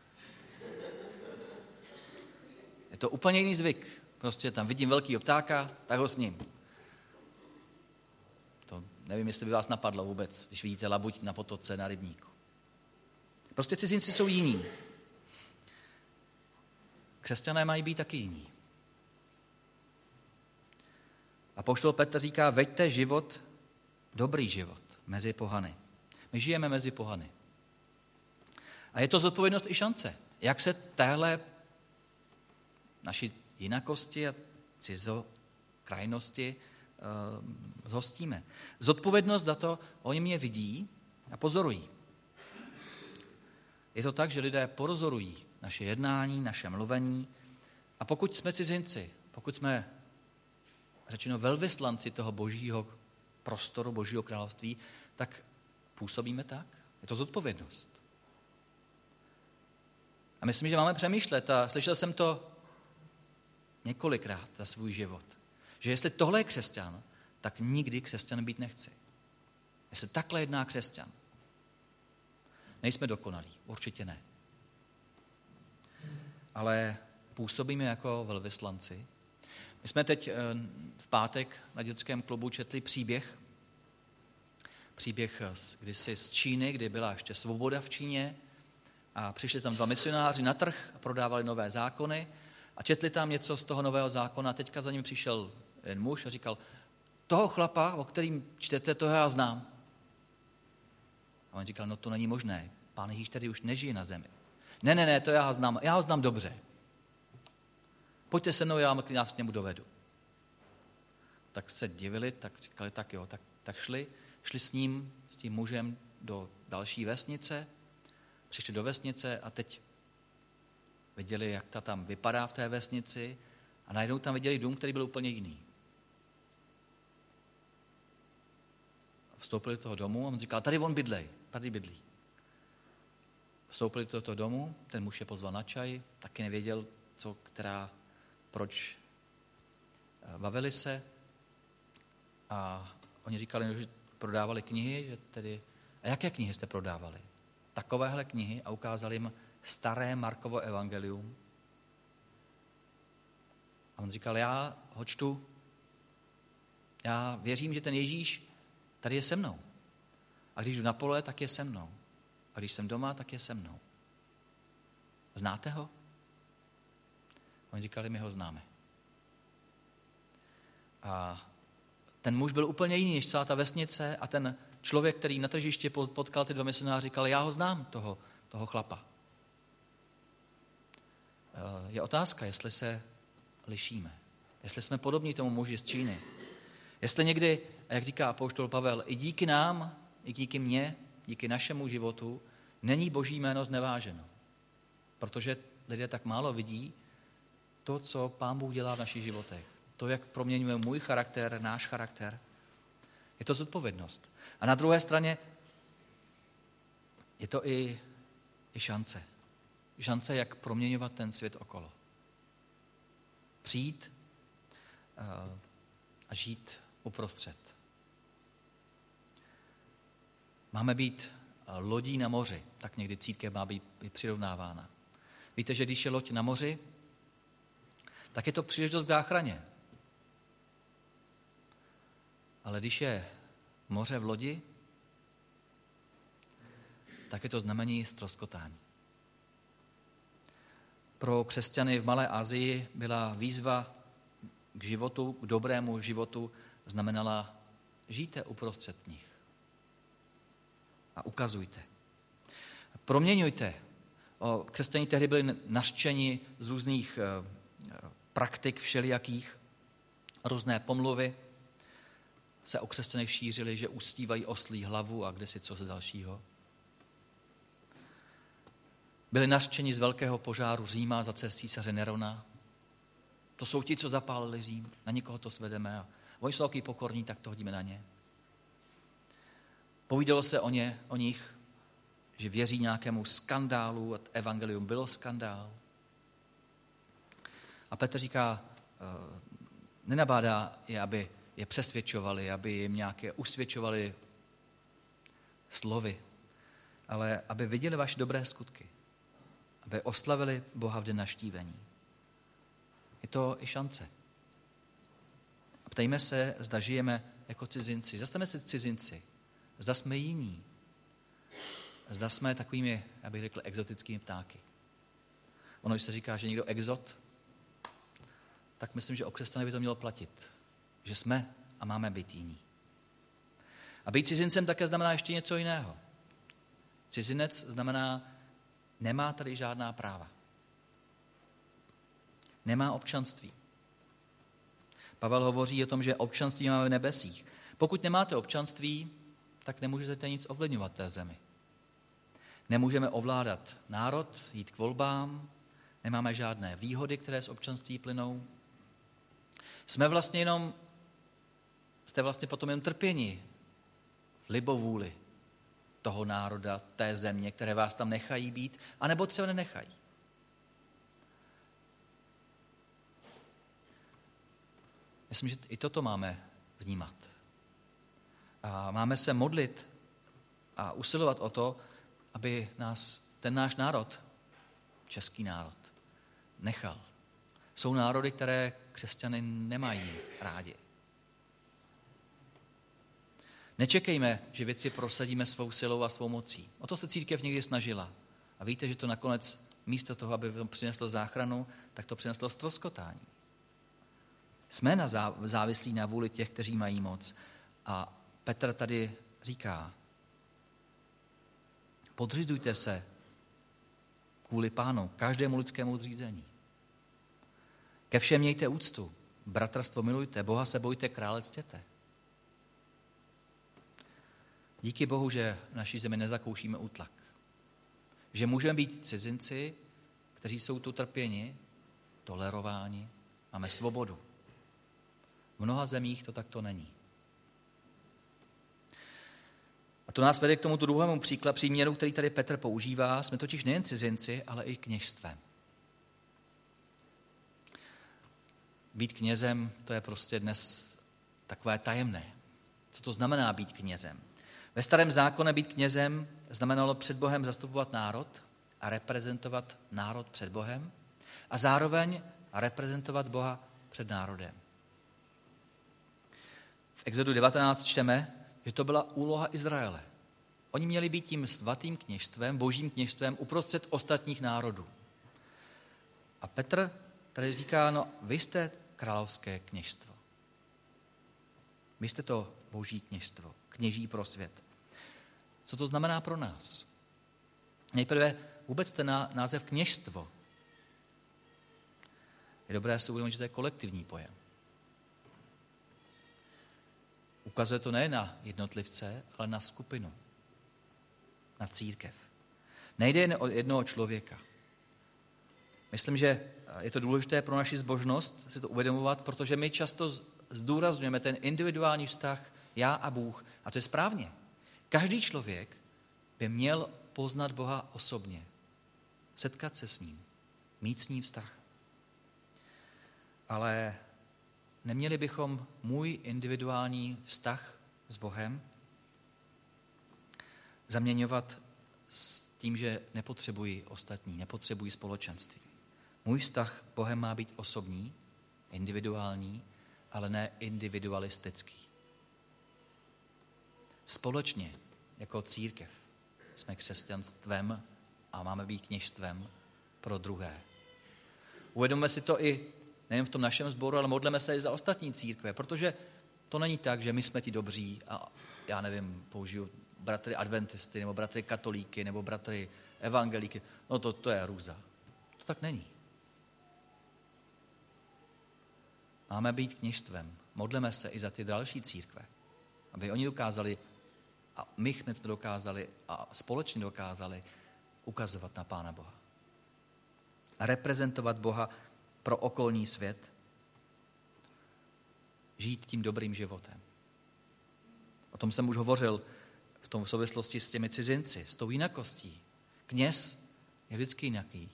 Je to úplně jiný zvyk. Prostě tam vidím velkýho ptáka, tak ho sním. To nevím, jestli by vás napadlo vůbec, když vidíte labuť na potoce, na rybníku. Prostě cizinci jsou jiní. Křesťané mají být taky jiní. Apoštol Petr říká, veďte život, dobrý život, mezi pohany. My žijeme mezi pohany. A je to zodpovědnost i šance. Jak se téhle naší jinakosti a cizokrajnosti zhostíme. Zodpovědnost za to, oni mě vidí a pozorují. Je to tak, že lidé pozorují naše jednání, naše mluvení a pokud jsme cizinci, pokud jsme řečeno velvyslanci toho božího prostoru, božího království, tak působíme tak. Je to zodpovědnost. A myslím, že máme přemýšlet. A slyšel jsem to několikrát za svůj život, že jestli tohle je křesťan, tak nikdy křesťan být nechci. Jestli takhle jedná křesťan. Nejsme dokonalí, určitě ne. Ale působíme jako velvyslanci. My jsme teď v pátek na dětském klubu četli příběh kdysi z Číny, kdy byla ještě svoboda v Číně a přišli tam 2 misionáři na trh a prodávali nové zákony a četli tam něco z toho nového zákona a teďka za ním přišel jeden muž a říkal, toho chlapa, o kterým čtete, toho já znám. A on říkal, no to není možné, Pán Ježíš tady už nežije na zemi. Ne, to já ho znám dobře. Pojďte se mnou, já vás k němu dovedu. Tak se divili, tak říkali, tak jo, tak šli s ním, s tím mužem do další vesnice, přišli do vesnice a teď viděli, jak ta tam vypadá v té vesnici a najednou tam viděli dům, který byl úplně jiný. Vstoupili do toho domu a on říkal, tady bydlí. Vstoupili do toho domu, ten muž je pozval na čaj, taky nevěděl, proč. Bavili se a oni říkali, že prodávali knihy, že tedy, a jaké knihy jste prodávali? Takovéhle knihy a ukázali jim staré Markovo evangelium. A on říkal, já ho čtu, já věřím, že ten Ježíš tady je se mnou. A když jdu na pole, tak je se mnou. A když jsem doma, tak je se mnou. Znáte ho? Oni říkali, my ho známe. A ten muž byl úplně jiný než celá ta vesnice a ten člověk, který na tržišti potkal ty 2 misionáři, říkal, já ho znám, toho chlapa. Je otázka, jestli se lišíme. Jestli jsme podobní tomu muži z Číny. Jestli někdy, jak říká apoštol Pavel, i díky nám, i díky mně, díky našemu životu, není Boží jméno zneváženo. Protože lidé tak málo vidí to, co Pán Bůh dělá v našich životech. To, jak proměňuje můj charakter, náš charakter. Je to zodpovědnost. A na druhé straně je to i šance. Šance, jak proměňovat ten svět okolo. Přijít a žít uprostřed. Máme být lodí na moři, tak někdy církev má být přirovnávána. Víte, že když je loď na moři, tak je to příležitost k záchraně. Ale když je moře v lodi, tak je to znamení ztroskotání. Pro křesťany v Malé Asii byla výzva k životu, k dobrému životu, znamenala žijte uprostřed nich a ukazujte. Proměňujte. Křesťané tehdy byli nařčeni z různých praktik všelijakých, různé pomluvy se o křesťanech šířily, že ustívají oslí hlavu a kdesi co se dalšího. Byli nařčeni z velkého požáru Říma za cest císaře Nerona. To jsou ti, co zapálili Řím, na nikoho to svedeme a oni jsou takový pokorní, tak to hodíme na ně. Povídalo se o nich, že věří nějakému skandálu, a evangelium bylo skandál. A Petr říká, nenabádá je, aby je přesvědčovali, aby jim nějaké usvědčovali slovy, ale aby viděli vaše dobré skutky, aby oslavili Boha v den navštívení. Je to i šance. A ptejme se, zda žijeme jako cizinci. Zda jsme cizinci, zda jsme jiní, zda jsme takovými, já bych řekl, exotickými ptáky. Ono, když se říká, že někdo exot, tak myslím, že o křesťany by to mělo platit. Že jsme a máme být jiní. A být cizincem také znamená ještě něco jiného. Cizinec znamená, nemá tady žádná práva. Nemá občanství. Pavel hovoří o tom, že občanství máme v nebesích. Pokud nemáte občanství, tak nemůžete nic ovlivňovat té zemi. Nemůžeme ovládat národ, jít k volbám, nemáme žádné výhody, které z občanství plynou. Jste vlastně potom jen trpěni libovůli toho národa, té země, které vás tam nechají být, anebo třeba nenechají. Myslím, že i toto máme vnímat. A máme se modlit a usilovat o to, aby nás ten náš národ, český národ, nechal. Jsou národy, které křesťany nemají rádi. Nečekejme, že věci prosadíme svou silou a svou mocí. O to se církev někdy snažila. A víte, že to nakonec místo toho, aby to přineslo záchranu, tak to přineslo ztroskotání. Jsme závislí na vůli těch, kteří mají moc. A Petr tady říká, podřizujte se kvůli Pánu, každému lidskému zřízení. Ke všem mějte úctu, bratrstvo milujte, Boha se bojte, krále ctěte. Díky Bohu, že v naší zemi nezakoušíme útlak. Že můžeme být cizinci, kteří jsou tu trpěni, tolerováni, máme svobodu. V mnoha zemích to takto není. A to nás vede k tomuto druhému příměru, který tady Petr používá. Jsme totiž nejen cizinci, ale i kněžstvem. Být knězem, to je prostě dnes takové tajemné. Co to znamená být knězem? Ve Starém zákoně být knězem znamenalo před Bohem zastupovat národ a reprezentovat národ před Bohem a zároveň reprezentovat Boha před národem. V Exodu 19 čteme, že to byla úloha Izraele. Oni měli být tím svatým kněžstvem, božím kněžstvem uprostřed ostatních národů. A Petr tady říká, no vy jste královské kněžstvo. Vy jste to boží kněžstvo, kněží pro svět. Co to znamená pro nás? Nejprve vůbec ten název kněžstvo. Je dobré si uvědomit, že to je kolektivní pojem. Ukazuje to nejen na jednotlivce, ale na skupinu, na církev. Nejde jen o jednoho člověka. Myslím, že je to důležité pro naši zbožnost si to uvědomovat, protože my často zdůrazňujeme ten individuální vztah já a Bůh. A to je správně. Každý člověk by měl poznat Boha osobně, setkat se s ním, mít s ním vztah. Ale neměli bychom můj individuální vztah s Bohem zaměňovat s tím, že nepotřebuji ostatní, nepotřebuji společenství. Můj vztah s Bohem má být osobní, individuální, ale ne individualistický. Společně, jako církev, jsme křesťanstvem a máme být kněžstvem pro druhé. Uvědomme si to i nejen v tom našem sboru, ale modleme se i za ostatní církve, protože to není tak, že my jsme ti dobří a já nevím, použiju bratry adventisty, nebo bratry katolíky, nebo bratry evangelíky. No to je hrůza. To tak není. Máme být kněžstvem. Modleme se i za ty další církve, aby oni dokázali, a my jsme dokázali a společně dokázali ukazovat na Pána Boha. A reprezentovat Boha pro okolní svět, žít tím dobrým životem. O tom jsem už hovořil v tom souvislosti s těmi cizinci, s tou jinakostí. Kněz je vždycky jinaký.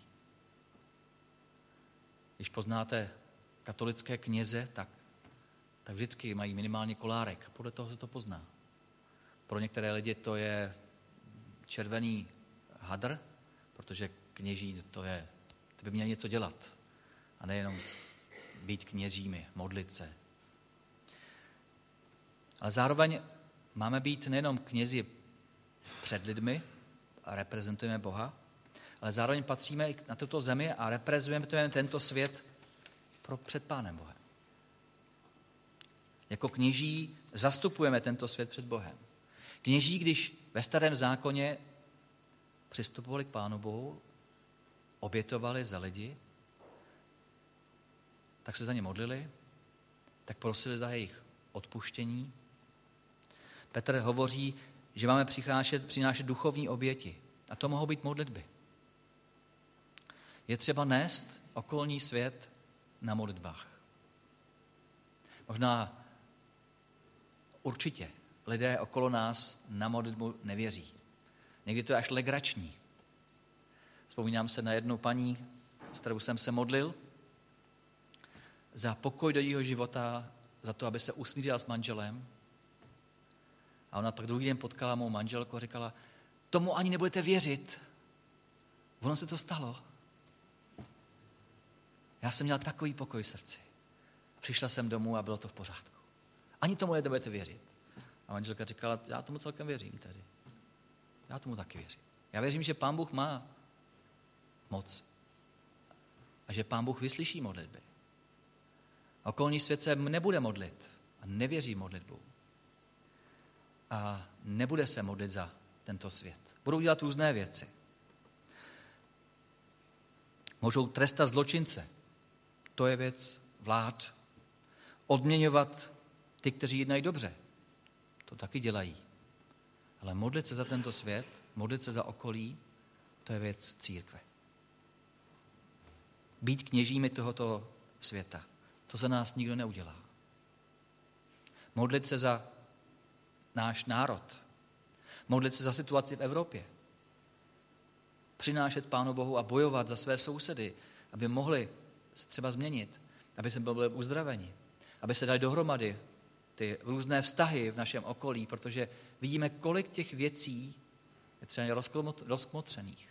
Když poznáte katolické kněze, tak vždycky mají minimálně kolárek. Podle toho se to pozná. Pro některé lidi to je červený hadr, protože kněží to by měl něco dělat. A nejenom být kněžími, modlit se. Ale zároveň máme být nejenom knězi před lidmi a reprezentujeme Boha, ale zároveň patříme i na tuto zemi a reprezentujeme tento svět před Pánem Bohem. Jako kněží zastupujeme tento svět před Bohem. Kněží, když ve Starém zákoně přistupovali k Pánu Bohu, obětovali za lidi, tak se za ně modlili, tak prosili za jejich odpuštění. Petr hovoří, že máme přinášet duchovní oběti. A to mohou být modlitby. Je třeba nést okolní svět na modlitbách. Možná určitě lidé okolo nás na modlitbu nevěří. Někdy to je až legrační. Vzpomínám se na jednu paní, s kterou jsem se modlil, za pokoj do jejího života, za to, aby se usmířila s manželem. A ona pak druhý den potkala mou manželku a říkala, tomu ani nebudete věřit. Ono se to stalo. Já jsem měla takový pokoj v srdci. Přišla jsem domů a bylo to v pořádku. Ani tomu nebudete věřit. A manželka říkala, já tomu celkem věřím tedy. Já tomu taky věřím. Já věřím, že Pán Bůh má moc. A že Pán Bůh vyslyší modlitby. Okolní svět se nebude modlit a nevěří modlitbu. A nebude se modlit za tento svět. Budou dělat různé věci. Můžou trestat zločince. To je věc vlád. Odměňovat ty, kteří jednají dobře. To taky dělají. Ale modlit se za tento svět, modlit se za okolí, to je věc církve. Být kněžími tohoto světa, to za nás nikdo neudělá. Modlit se za náš národ. Modlit se za situaci v Evropě. Přinášet Pánu Bohu a bojovat za své sousedy, aby mohli se třeba změnit, aby se byli uzdraveni, aby se dali dohromady ty různé vztahy v našem okolí, protože vidíme, kolik těch věcí je třeba rozkmotřených.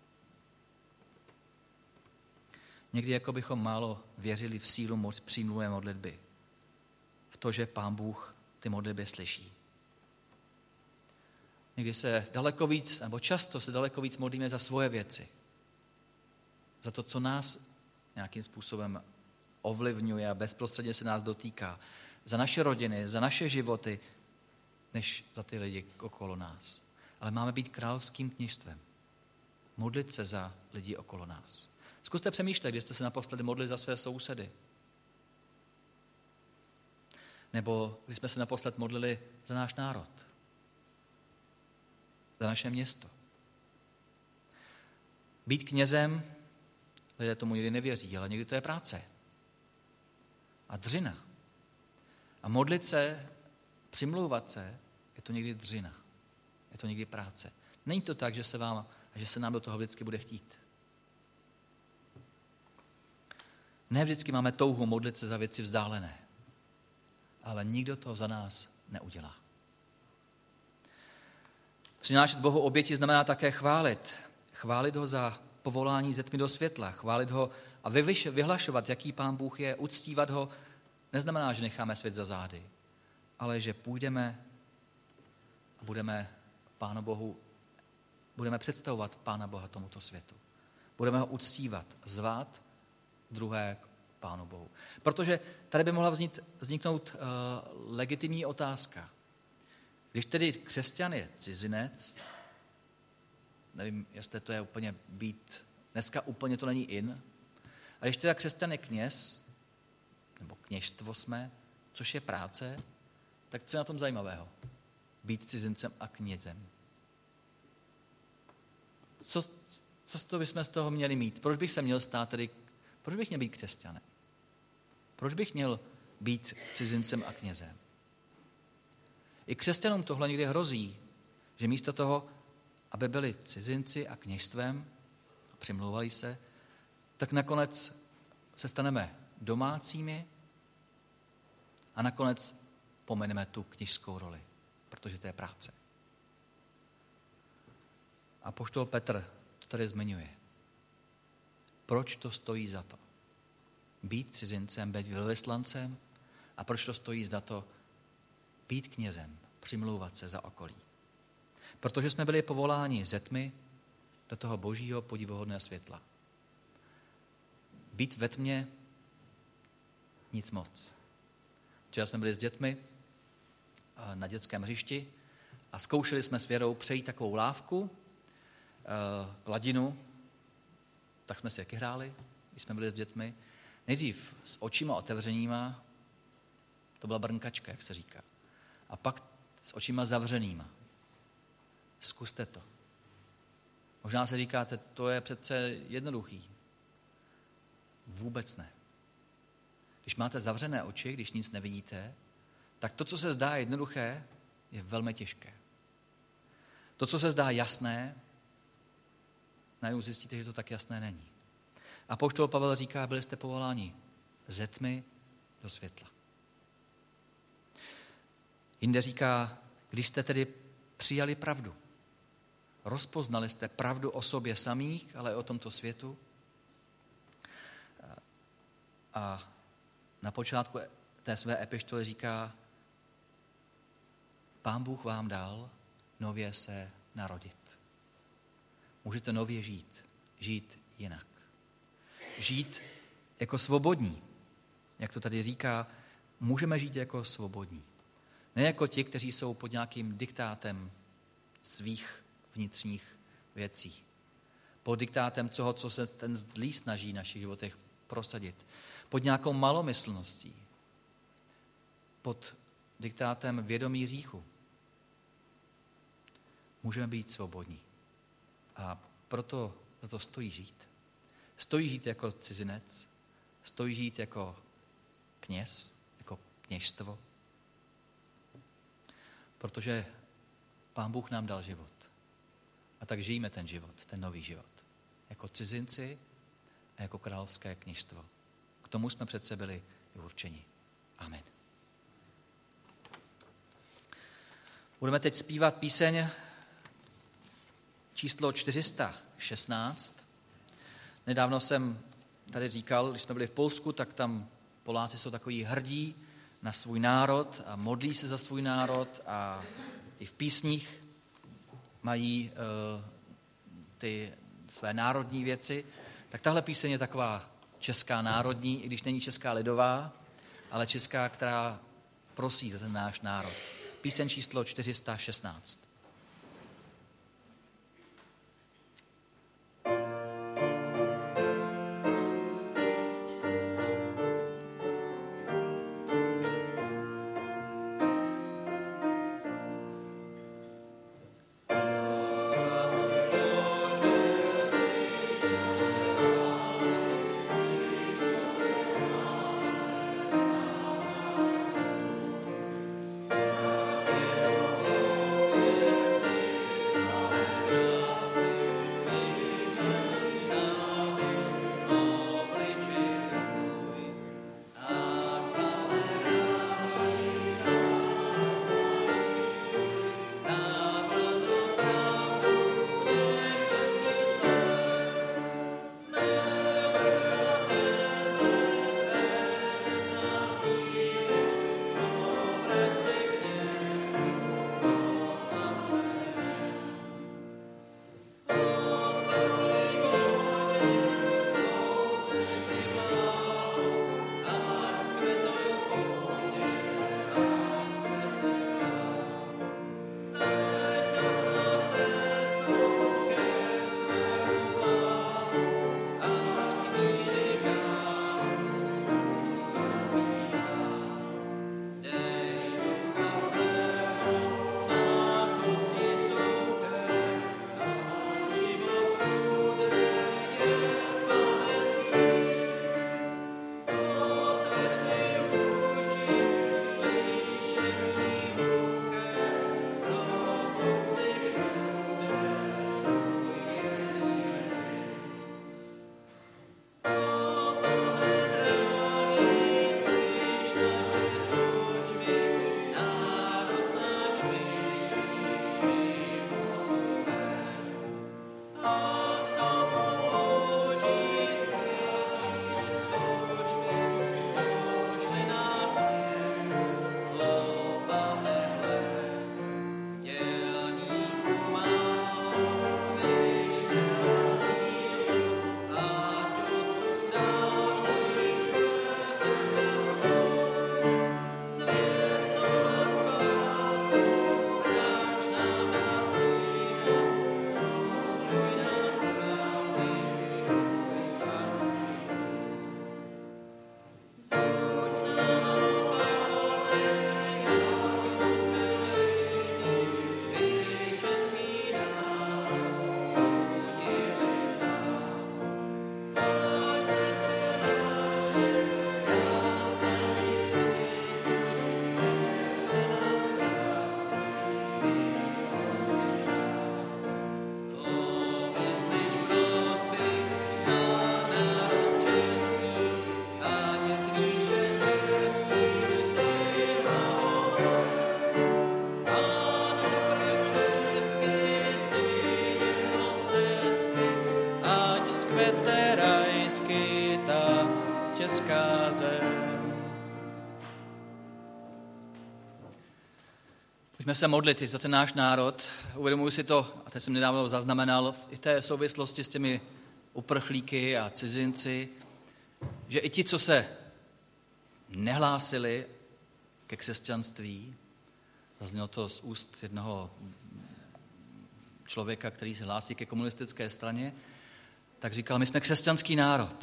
Někdy jako bychom málo věřili v sílu přímluvé modlitby. V to, že Pán Bůh ty modlitby slyší. Někdy se daleko víc, nebo často se daleko víc modlíme za svoje věci. Za to, co nás nějakým způsobem ovlivňuje a bezprostředně se nás dotýká. Za naše rodiny, za naše životy, než za ty lidi okolo nás. Ale máme být královským kněžstvem. Modlit se za lidi okolo nás. Zkuste přemýšlet, když jste se naposledy modlili za své sousedy. Nebo když jsme se naposled modlili za náš národ. Za naše město. Být knězem, lidé tomu někdy nevěří, ale někdy to je práce. A dřina. A modlit se, přimlouvat se, je to někdy dřina. Je to někdy práce. Není to tak, že se nám do toho vždycky bude chtít. Ne vždycky máme touhu modlit se za věci vzdálené. Ale nikdo to za nás neudělá. Přinášet Bohu oběti znamená také chválit. Chválit ho za povolání ze tmy do světla. Chválit ho a vyhlašovat, jaký Pán Bůh je. Uctívat ho neznamená, že necháme svět za zády, ale že půjdeme a budeme představovat Pána Boha tomuto světu. Budeme ho uctívat, zvát druhé k Pánu Bohu. Protože tady by mohla vzniknout legitimní otázka. Když tedy křesťan je cizinec, nevím, jestli to je úplně být, dneska úplně to není in, a když teda křesťan je kněz, nebo kněžstvo jsme, což je práce, tak co je na tom zajímavého? Být cizincem a knězem. Co bychom z toho měli mít? Proč bych se měl stát tedy, proč bych měl být křesťanem? Proč bych měl být cizincem a knězem? I křesťanům tohle někdy hrozí, že místo toho, aby byli cizinci a kněžstvem, a přimlouvali se, tak nakonec se staneme domácími a nakonec pomeneme tu kněžskou roli, protože to je práce. Apoštol Petr to tady zmiňuje. Proč to stojí za to? Být cizincem, být velvyslancem a proč to stojí za to být knězem, přimlouvat se za okolí. Protože jsme byli povoláni ze tmy do toho božího podivuhodného světla. Být ve tmě nic moc. Včera jsme byli s dětmi na dětském hřišti a zkoušeli jsme s Věrou přejít takovou lávku, hladinu, tak jsme si taky hráli, když jsme byli s dětmi. Nejdřív s očima otevřenýma, to byla brnkačka, jak se říká. A pak s očima zavřenýma. Zkuste to. Možná se říkáte, to je přece jednoduchý. Vůbec ne. Když máte zavřené oči, když nic nevidíte, tak to, co se zdá jednoduché, je velmi těžké. To, co se zdá jasné, najednou zjistíte, že to tak jasné není. Apoštol Pavel říká, byli jste povoláni ze tmy do světla. Jinde říká, když jste tedy přijali pravdu, rozpoznali jste pravdu o sobě samých, ale o tomto světu. A na počátku té své epištoly říká, Pán Bůh vám dal nově se narodit. Můžete nově žít jinak. Žít jako svobodní. Jak to tady říká, můžeme žít jako svobodní. Ne jako ti, kteří jsou pod nějakým diktátem svých vnitřních věcí. Pod diktátem toho, co se ten zlý snaží v našich životech prosadit. Pod nějakou malomyslností. Pod diktátem vědomí hříchu. Můžeme být svobodní. A proto za to stojí žít. Stojí žít jako cizinec, stojí žít jako kněz, jako kněžstvo, protože Pán Bůh nám dal život. A tak žijeme ten život, ten nový život. Jako cizinci a jako královské kněžstvo. K tomu jsme přece byli určeni. Amen. Budeme teď zpívat píseň číslo 416. Nedávno jsem tady říkal, když jsme byli v Polsku, tak tam Poláci jsou takový hrdí na svůj národ a modlí se za svůj národ a i v písních mají ty své národní věci. Tak tahle píseň je taková česká národní, i když není česká lidová, ale česká, která prosí za ten náš národ. Píseň číslo 416. Amen. světe rajsky ta česká zem. Pojďme se modlit za ten náš národ. Uvědomuji si to, a teď jsem nedávno zaznamenal, i v té souvislosti s těmi uprchlíky a cizinci, že i ti, co se nehlásili ke křesťanství, zaznělo to z úst jednoho člověka, který se hlásí ke komunistické straně, tak říkal, my jsme křesťanský národ.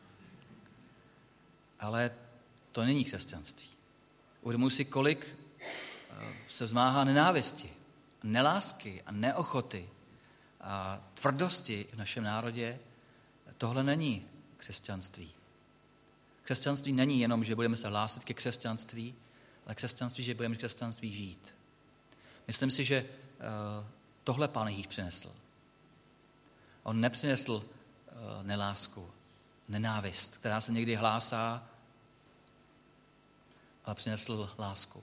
Ale to není křesťanství. Uvědomuji si, kolik se zmáhá nenávisti, nelásky a neochoty a tvrdosti v našem národě. Tohle není křesťanství. Křesťanství není jenom, že budeme se hlásit ke křesťanství, ale křesťanství, že budeme křesťanství žít. Myslím si, že tohle Pán Ježíš přinesl. On nepřinesl nelásku, nenávist, která se někdy hlásá, ale přinesl lásku.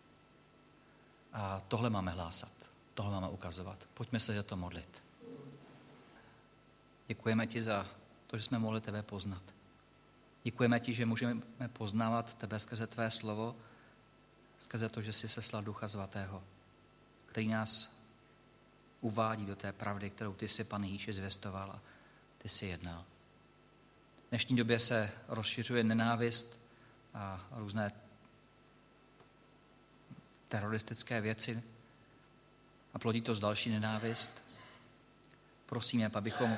A tohle máme hlásat, tohle máme ukazovat. Pojďme se za to modlit. Děkujeme ti za to, že jsme mohli tebe poznat. Děkujeme ti, že můžeme poznávat tebe skrze tvé slovo, skrze to, že jsi seslal Ducha Svatého, který nás uvádí do té pravdy, kterou ty jsi, Pane Ježíši, zvěstoval a ty jsi jednal. V dnešní době se rozšiřuje nenávist a různé teroristické věci a plodí to z další nenávist. Prosíme, abychom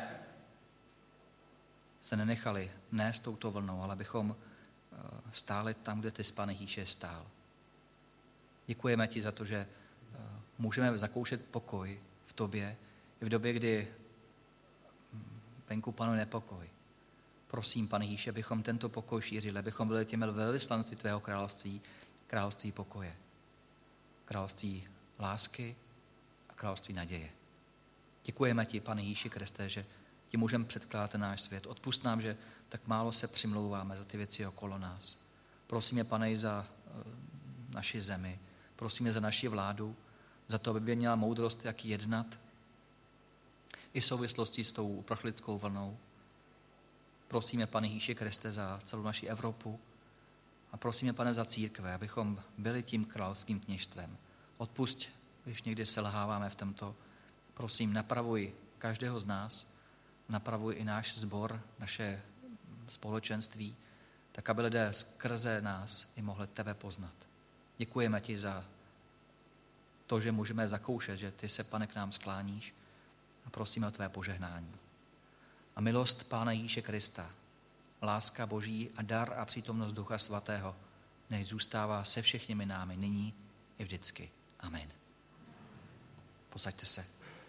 se nenechali nést touto vlnou, ale abychom stáli tam, kde ty, Pane Ježíši, stál. Děkujeme ti za to, že můžeme zakoušet pokoj v tobě i v době, kdy venku panuje nepokoj. Prosím, Pane Ježíši, abychom tento pokoj šířili, abychom byli těmi velvyslanci tvého království, království pokoje, království lásky a království naděje. Děkujeme ti, Pane Ježíši Kriste, že ti můžeme předkládat ten náš svět. Odpusť nám, že tak málo se přimlouváme za ty věci okolo nás. Prosíme, Pane, i za naši zemi. Prosíme za naši vládu, za to, aby měla moudrost, jak jednat i v souvislosti s tou uprchlickou vlnou. Prosíme, Pane Ježíši Kriste, za celou naši Evropu a prosíme, Pane, za církve, abychom byli tím královským kněžstvem. Odpusť, když někdy selháváme v tomto. Prosím, napravuj každého z nás, napravuj i náš sbor, naše společenství, tak aby lidé skrze nás i mohli tebe poznat. Děkujeme ti za to, že můžeme zakoušet, že ty se, Pane, k nám skláníš a prosíme o tvé požehnání. A milost Pána Ježíše Krista, láska Boží a dar a přítomnost Ducha Svatého nech zůstává se všemi námi nyní i vždycky. Amen. Posaďte se.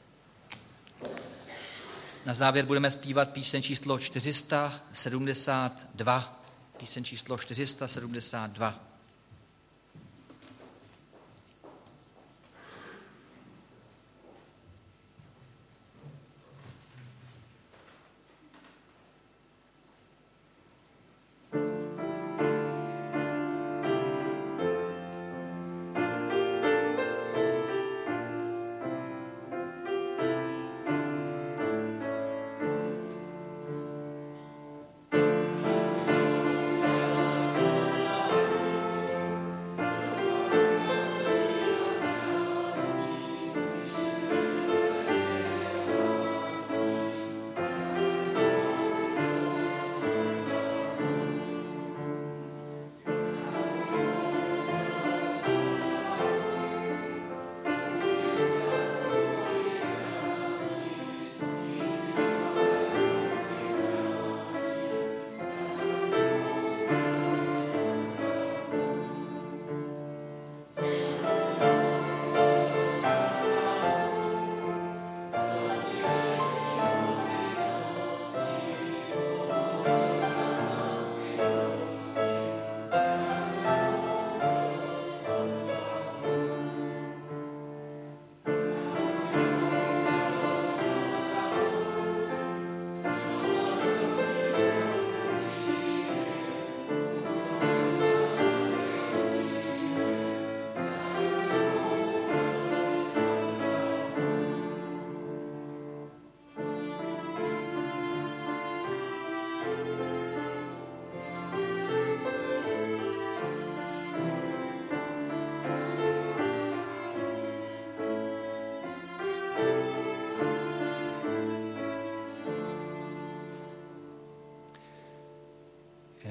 Na závěr budeme zpívat píseň číslo 472. Píseň číslo 472.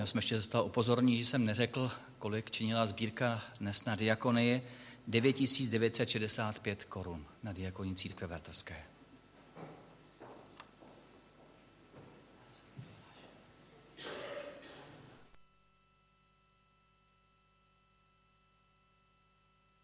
Já jsem ještě dostal upozornění, že jsem neřekl, kolik činila sbírka dnes na diakonii. 9 965 korun na diakonii církve bratrské.